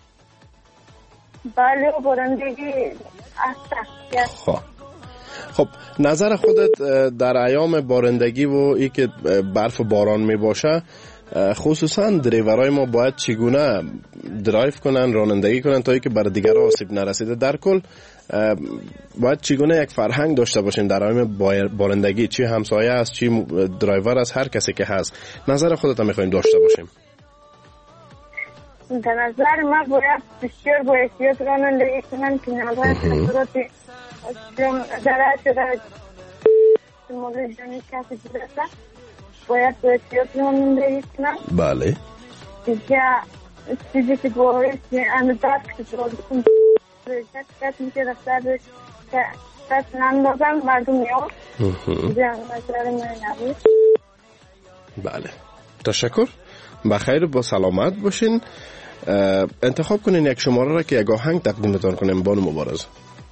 بله بارندگی هست. خب خب نظر خودت در ایام بارندگی و ای که برف و باران می باشه، خصوصا دریورای ما باید چگونه درایو کنن، رانندگی کنن تا ای که بر دیگر آسیب نرسیده؟ در کل باید چگونه یک فرهنگ داشته باشیم در ایام بارندگی، چی همسایه است، چی درایور است، هر کسی که هست، نظر خودت هم میخوایم داشته باشیم. در نظر من باید بسیار با احتیاط رانندگی کنن که نباید خطرات درست شده مورد جانی کسی برسه. باید با احتیاط رانندگی کنن. بله. دیگه چیزی که باید اندازه که باید کنن کسی میشه رفتر کسی نندازن مردم میان. دیگه نظر من نبود. بله تشکر، بخیر، با سلامت باشین. انتخاب کنین یک شماره را که یک آهنگ تقدیمتان کنیم بانو مبارز.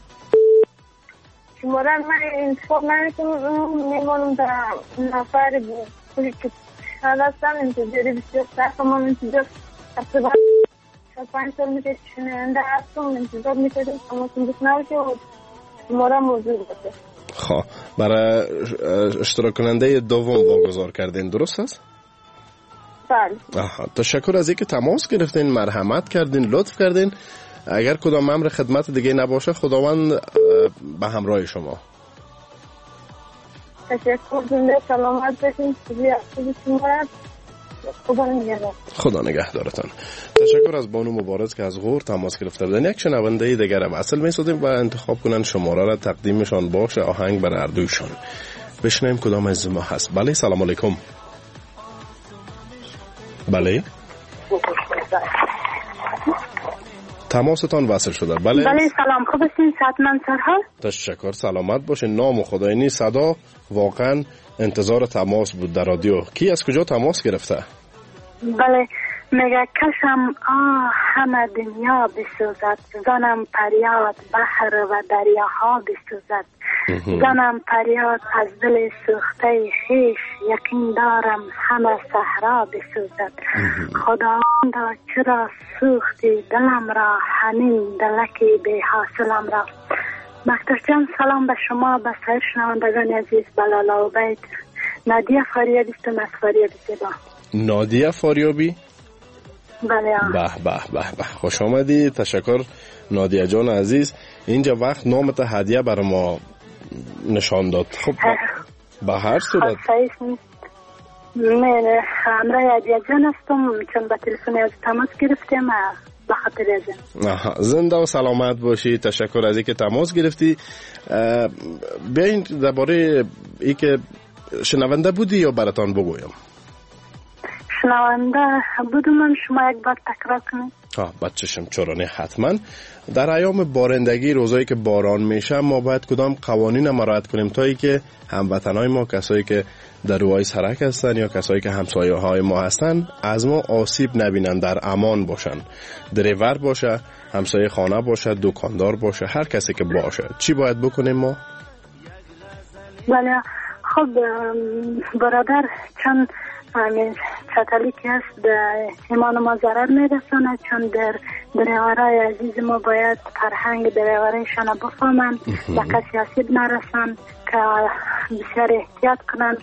شماره من انتخاب نکنم، میمانم در نفر بود که شاید هستم انتظاری بسیار سخت و من انتظار تقریبا شاید پنج سال میشه شنونده هستم، انتظار میکنم تماسون بس نباشه و شماره موضوع باشه. خب برای اشتراک کننده دوم واگذار کردین، درست است؟ بله. آها، تشکر از اینکه تماس گرفتین، مرحمت کردین، لطف کردین. اگر کدام امر خدمت دیگه نباشه خداوند به همراه شما. تشکر، زنده سلامت باشین. خدا نگهدار. خدا نگهدارتان. تشکر از بانو مبارز که از غور تماس گرفته بودن. یک شنونده دیگر هم اصل می‌سودیم و انتخاب کنن شماره را تقدیمشان باشه، آهنگ بر اردویشان. بشنویم کدام از ما هست. بله سلام علیکم. بله تماستان وصل شده. بله بله سلام، خوب هستین؟ سعادتمند سرحال؟ تشکر، سلامت باشین. نام و خداینی صدا واقعا انتظار تماس بود در رادیو. کی از کجا تماس گرفته؟ بله میگه کشم آه همه دنیا بسوزد، زنم پریاد بحر و دریاها بسوزد، زنم پریاد از دل سوخته خیش، یقین دارم همه صحرا بسوزد. خداوندا چرا سوختی دلم را، همین دلکی بی حاصلم را. مختر جان سلام به شما، به سایر شنوندگان عزیز، بلالا و بیت. نادیه فاریابی استم از فاریابی زیبا. نادیه فاریابی؟ بله. به به به به، خوش آمدی. تشکر نادیه جان عزیز. اینجا وقت نامت هدیه برای ما نشان داد. خب به هر صورت من همراه عدیه جان هستم، چون با تلفن از تماس گرفتیم به خاطر ازم. زنده و سلامت باشی. تشکر از اینکه تماس گرفتی. بیاین درباره ای که شنونده بودی یا براتان بگویم؟ شنونده بودم. من شما یک بار تکرار کنید. ها بچه‌شم چرا حتما. در ایام بارندگی روزایی که باران میشه ما باید کدام قوانین ما رعایت کنیم تا ای که هموطنای ما، کسایی که در روهای سرک هستن یا کسایی که همسایه های ما هستن از ما آسیب نبینن، در امان باشن. دریور باشه، همسایه خانه باشه، دکاندار باشه، هر کسی که باشه. چی باید بکنیم ما؟ بله خب برادر، چون همین چطلی که هست به ایمان ما ضرر میرسانه، چون در دریورای عزیز ما باید فرهنگ دریورایشان بفهمن، به کسی آسیب نرسن، که بسیار احتیاط کنن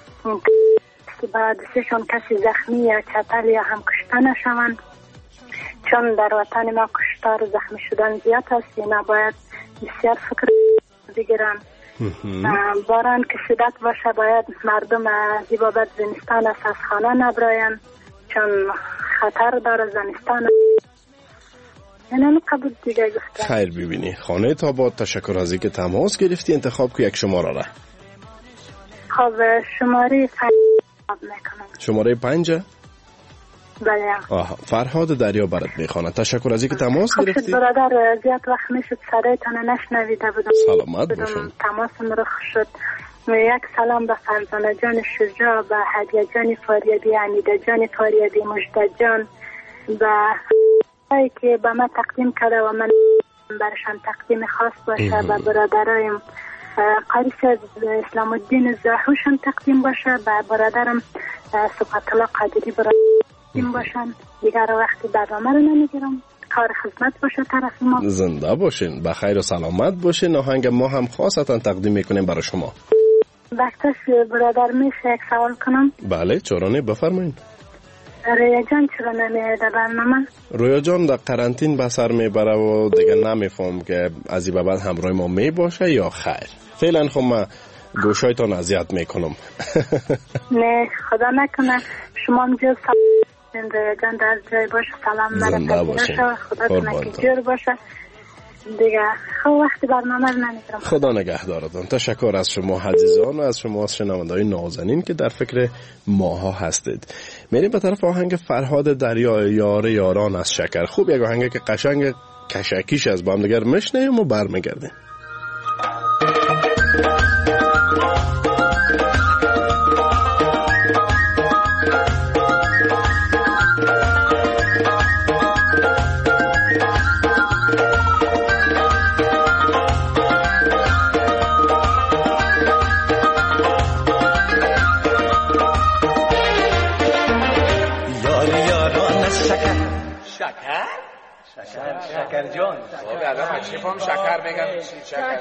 که به دستشون کسی زخمی یا چطل یا هم کشته نشون، چون در وطن ما کشتار و زخمی شدن زیاد هست. اینا باید بسیار فکر بگیرن. باران که شدت باشه باید مردم از این بابت زمستان از خانه نبراین، چون خطر داره زمستان. اینم قبول دیگه گفتم. خیر ببینی خانه تا با. تشکر از اینکه تماس گرفتی. انتخاب که یک شماره را. خب شماره پنج میکنم. شماره پنج؟ بله. آها فرهاد دریا برات میخوانه. تشکر از اینکه تماس گرفتی. خب برادر زیاد وقت میشد صدایتان نشنویده بودم. سلامت باشین. تماسم رخ شد. یک سلام به فرزانه جان شجاع، به هدیه جان فاریابی، حمیده جان فاریابی، مجده جان، به هایی که به من تقدیم کرده و من برشان تقدیم خاص باشه. به برادرایم قاریس اسلام الدین زاهوشان تقدیم باشه. به برادرم صفت الله قادری برادر تقدیم باشن. دیگر وقتی برنامه رو نمیگیرم. کار خدمت باشه طرف ما. زنده باشین، بخیر و سلامت باشین. آهنگ ما هم خاصتا تقدیم میکنیم برای شما. وقتش برادر میشه یک سوال کنم؟ بله چرا نه، بفرمایید. رویا جان چرا نمیاد برنامه؟ رویا جان در قرنطین به سر میبره و دیگه نمیفهم که از این بعد همراه ما می باشه یا خیر. فعلا خب من گوشایتان اذیت میکنم. نه خدا نکنه. شما هم جز سلام رویا جان در جای باشه. سلام زنده باشین. خدا کنه که جور باشه دیگه. خب وقتی برنامه رو نمیگیرم. خدا نگهدارتان. تشکر از شما عزیزان و از شما از شنونده‌های نازنین که در فکر ماها هستید. میریم به طرف آهنگ فرهاد دریا، یار یاران از شکر. خوب یک آهنگ که قشنگ کشکیش از با هم دیگر میشنیم و برمیگردیم. شکر جان آدم چیفام شکر بگم شکر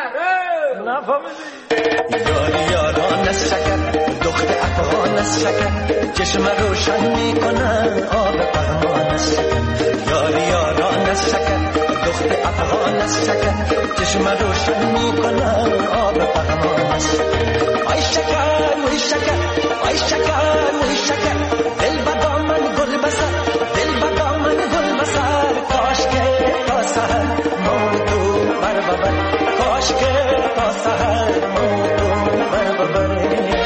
یاری یاران از شکر، دخت افغان از شکر، چشم روشن میکنن آب پرمان از شکر. یاری یاران از شکر، دخت افغان از شکر، چشم روشن میکنن آب پرمان از شکر. آی شکر وی شکر، آی شکر وی شکر، دل با دامن گل بسر، دل با دامن گل بسر. کاش که تا سحر موتو بر ببر، کاش که تا سحر موتو بر ببر.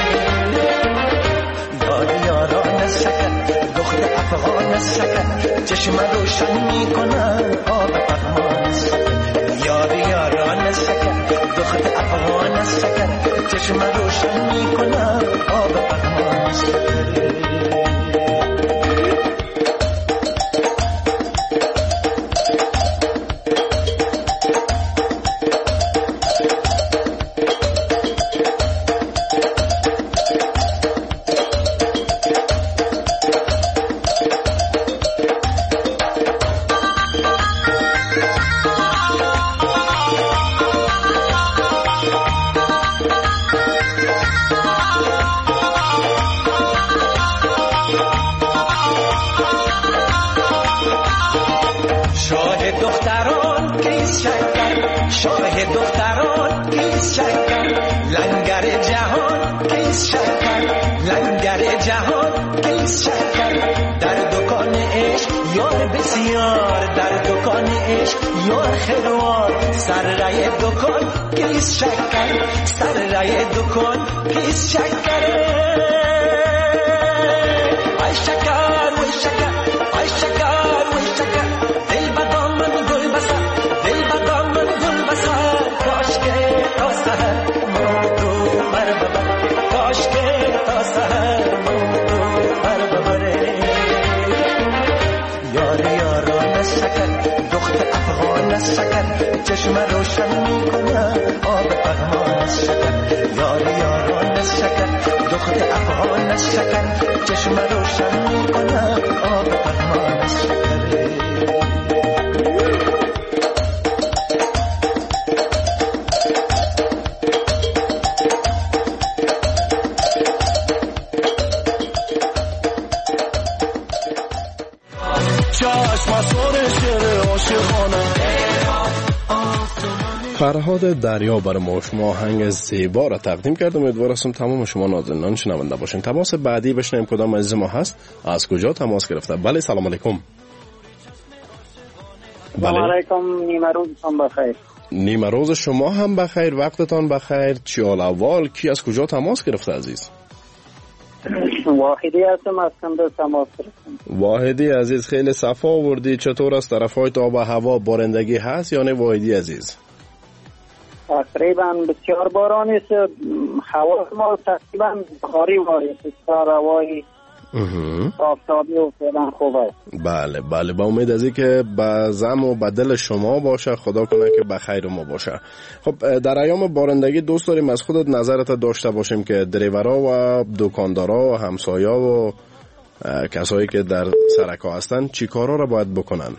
یاری یاران از شکر، دخت افغان از شکر، چشم روشن میکنن آب پرمان از شکر. یاری یاران از شکر، دخت افغان از شکر، چشم روشن میکنن آب پرمان از شکر. شاه دختران کیست شکر، لنگر جهان کیس شکر لنگر جهان کیس شکر در دکان عشق یار بسیار در دکان عشق یار خروار سر رای دکان کیس شکر سر رای دکان کیس شکر آی شکر وی شکر آی شکر وی شکر دل بدام من گل بسر دل بدام من گل بسر کاش که تا سهر موتو بر ببر کاش که تا سهر موتو بر ببره یار یاران شکر دخت افغان شکر چشم روشن میکنه آب پغمان شکر یار یاران شکر دخت افغان شکر چشم روشن میکنه آب پغمان شکر فرهاد دریا بر ما شما آهنگ زیبا را تقدیم کرد. امیدوار هستم تمام شما ناظرین شنونده باشین. تماس بعدی بشنویم کدام عزیز ما هست، از کجا تماس گرفته. بله سلام علیکم. سلام علیکم، نیمه روزتان بخیر. نیمه روز شما هم بخیر، وقتتان بخیر. چی حال احوال؟ کی از کجا تماس گرفته عزیز؟ واحدی هستم از کنده تماس گرفتم. واحدی عزیز خیلی صفا آوردی. چطور است طرفای آب و هوا؟ بارندگی هست یا نه واحدی عزیز؟ تقریبا بسیار بارانی است. هوا ما تقریبا بخاری وارد است. هوای آفتابی و فعلا خوب است. بله بله، با امید از اینکه به زم و بدل شما باشه، خدا کنه که به خیر ما باشه. خب در ایام بارندگی دوست داریم از خودت نظرت داشته باشیم که دریورا و دکاندارا و همسایا و کسایی که در سرکا هستن چی کارا را باید بکنن؟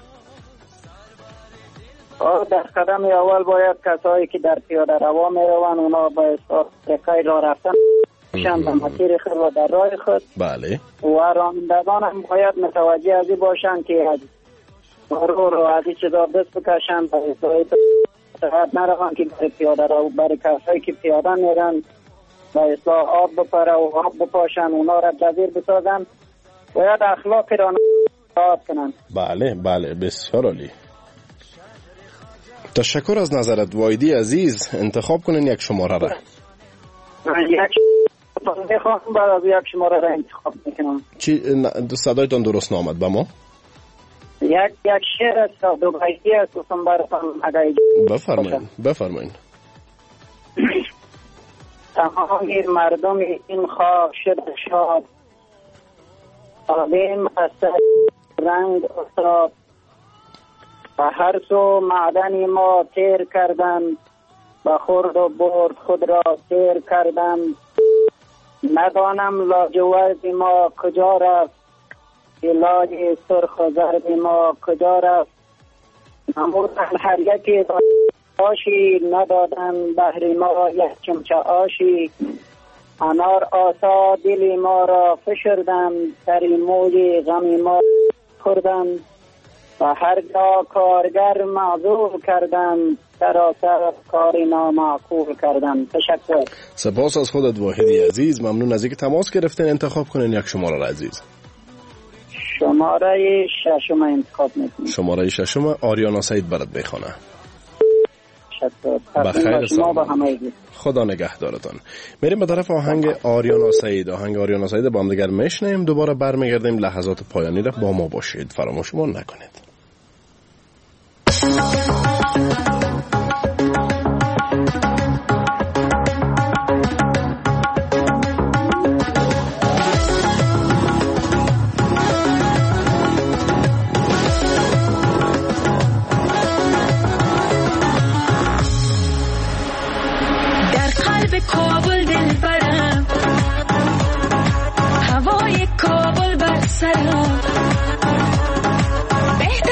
در قدم اول باید کسایی که در پیاده روا میروند اونا باید سرکای راه رفتن باشند در مسیر خود و در راه خود. بله. و رانندگان هم باید متوجه از این باشند که از مرور و از این چیزا دست بکشند و اصلاحی تقدر نروند که برای پیاده روا برای کسایی که پیاده میرن و اصلاح آب بپره و آب بپاشند اونا را جزیر بسازند. باید اخلاق رانندگان کنند. بله بله، بسیار عالی. تشکر از نظرت وایدی عزیز. انتخاب کنین یک شماره را. یک شماره بعد از یک شماره را انتخاب میکنم. چی صدایتان درست نامد به ما؟ یک یک شعر است دو بیتی است اصلا براتون اگر بفرمایید بفرمایید. تمام مردم این خاک شد شاد عالم از رنگ افتاد و هر سو معدنی ما تیر کردند و خورد و برد خود را تیر کردند. ندانم لاجورد ما کجا رفت، علاج سرخ و زرد ما کجا رفت. نمودن هر یکی آشی ندادن بهر ما یک چمچه آشی. انار آسا دل ما را فشردند سر موج غم ما خوردند و هر جا کارگر معذور کردند سراسر کاری نامعقول کردند. تشکر. سپاس از خودت واحدی عزیز. ممنون از اینکه تماس گرفتین. انتخاب کنین یک شماره را عزیز. شماره ششم انتخاب میکنم. شماره ششم آریانا سعید برات بخونه. تشکر. بخیر شما با همه خدا نگهدارتان. میریم به طرف آهنگ آریانا سعید. آهنگ آریانا سعید با هم دیگر میشنیم. دوباره برمیگردیم. لحظات پایانی را با ما باشید. فراموش نکنید. کابل دل برم هوای کابل بر سرم بهتر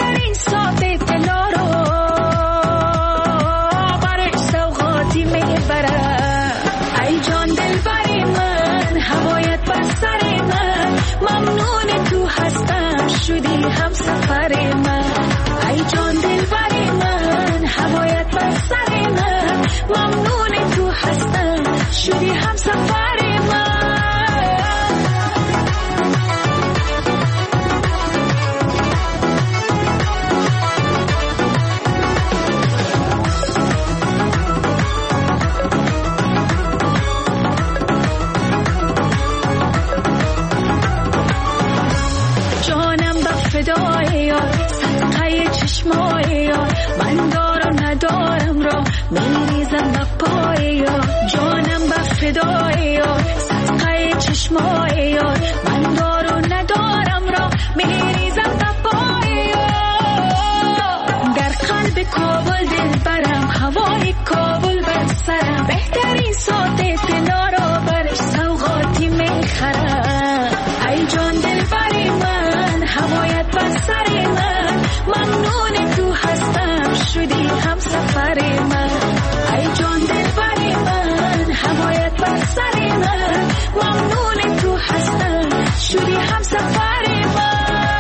من دارم ندارم را میریزم به پای یار، جانم به فدای یار، صدقه چشمای یار. من دارم ندارم را میریزم به پای یار. در قلب کابل دل برم، هوای کابل بر سرم، بهترین ساعت طلا را برش سوغاتی میخرم. ای جان دل بری من، هوایت بر سر من، ممنون تو هستم شدی هم سفر من. ای جان دل بری من، هوایت بر سر من، ممنون تو هستم شدی هم سفر من.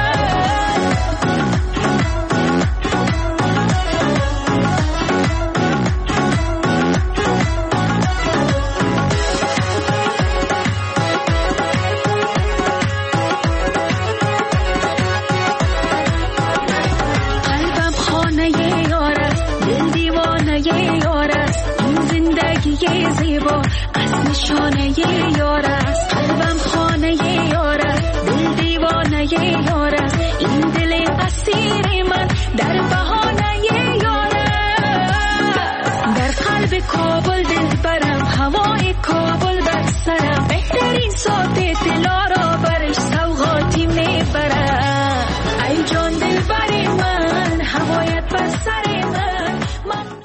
یه زیبا از نشانه یار است، قلبم خانه یار است، دل دیوانه یار است، این دل اسیر من در بهانه یار است. در قلب کابل دل برم، هوای کابل بر سرم، بهترین ساعت طلا را برش سوغاتی میبرم. ای جان دل بری من، هوایت بر سر من، من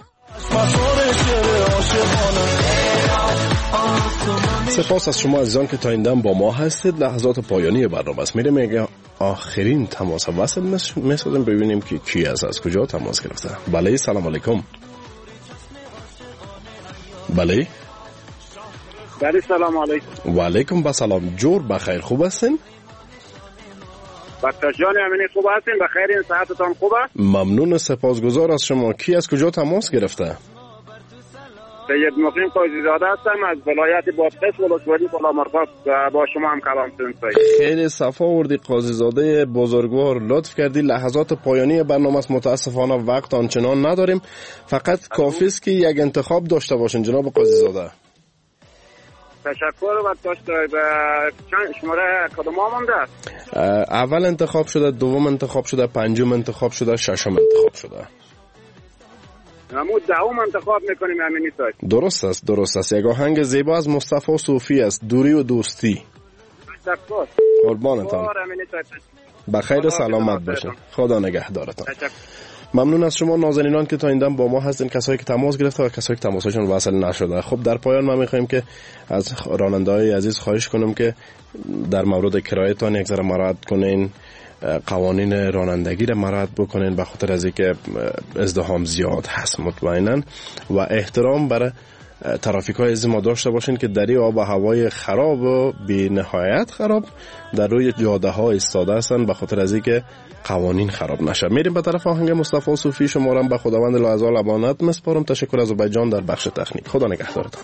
سپاس از شما عزیزان که تا این دم با ما هستید. لحظات پایانی برنامه است. میریم اگه آخرین تماس وصل میسازیم ببینیم که کی است، از کجا تماس گرفته. بله سلام علیکم. بله بله سلام علیکم. و علیکم با سلام. جور بخیر، خوب هستین؟ بختر جان امینی خوب هستین؟ بخیر، این صحتتان خوبه؟ ممنون، سپاسگزار از شما. کی از کجا تماس گرفته؟ سید مقیم قاضی زاده هستم از ولایت بادغیس ولسوالی بالامرغاب. با شما هم کلام سنید. خیلی صفا وردی قاضی زاده بزرگوار، لطف کردی. لحظات پایانی برنامه است، متاسفانه وقت آنچنان نداریم، فقط کافی است که یک انتخاب داشته باشین جناب قاضی زاده. تشکر و داشته به چند شماره کدوم مونده؟ اول انتخاب شده، دوم انتخاب شده، پنجم انتخاب شده، ششم انتخاب شده. نمود دهم انتخاب میکنیم امینی سایت. درست است، درست است. یک آهنگ زیبا از مصطفی صوفی است، دوری و دوستی. تشکر. قربانتان. بخیر سلامت باشین. خدا نگهدارتان. ممنون از شما نازنینان که تا این دم با ما هستین، کسایی که تماس گرفته و کسایی که تماسشون وصل نشده. خب در پایان ما می‌خوایم که از راننده‌های عزیز خواهش کنم که در مورد کرایه‌تان یک ذره مراعات کنین، قوانین رانندگی را مراعات بکنین، به خاطر از اینکه ازدحام زیاد هست مطمئنا، و احترام برای ترافیک‌های از ما داشته باشین که در این آب و هوای خراب و بی نهایت خراب در روی جاده‌ها ایستاده هستن، به خاطر از اینکه قوانین خراب نشه. میریم به طرف آهنگ مصطفی صوفی. شما را به خداوند لاعضال امانت میسپارم. تشکر از عزیزان در بخش تکنیک. خدا نگهدارتان.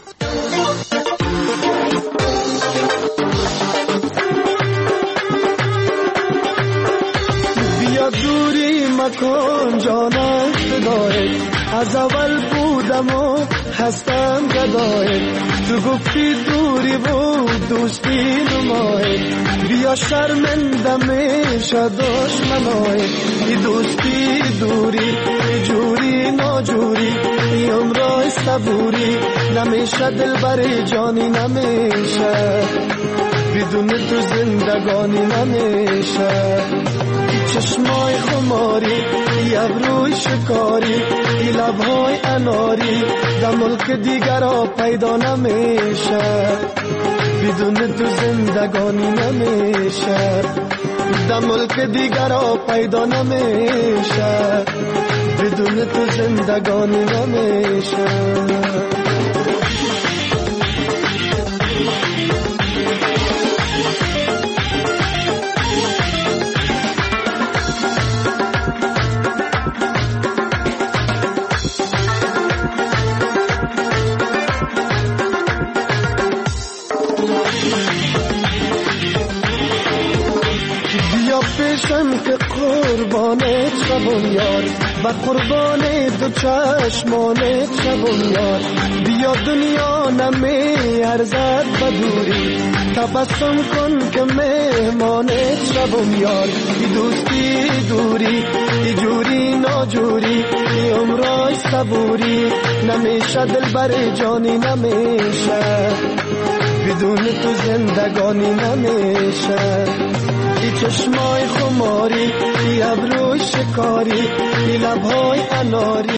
بیا دوری مکن جانم فدای، از اول بودم و هستم گدای، تو گفتی دوری بود دوستی نمای، بیا شرمنده میشه دشمنای، ای دوستی دوری ای جوری ناجوری، ای عمرای صبوری نمیشه دل بر جانی نمیشه، بدون تو زندگانی نمیشه، چشمای خماری ای ابروی شکاری ای لبهای اناری در ملک دیگر ها پیدا نمیشه، بدون تو زندگانی نمیشه، در ملک دیگر ها پیدا نمیشه، بدون تو زندگانی نمیشه. که قربانت شبم یار، و قربان دو چشمانت شبم یار. بیا دنیا نمی ارزد بدوری، تبسم کن که مهمانت شبم یار. ای دوستی دوری، ای جوری ناجوری، ای عمرای صبوری، نمیشه دل بر جانی نمیشه، بدون تو زندگانی نمیشه. ای چشمای خماری، ای ابروی شکاری، ای لبهای اناری.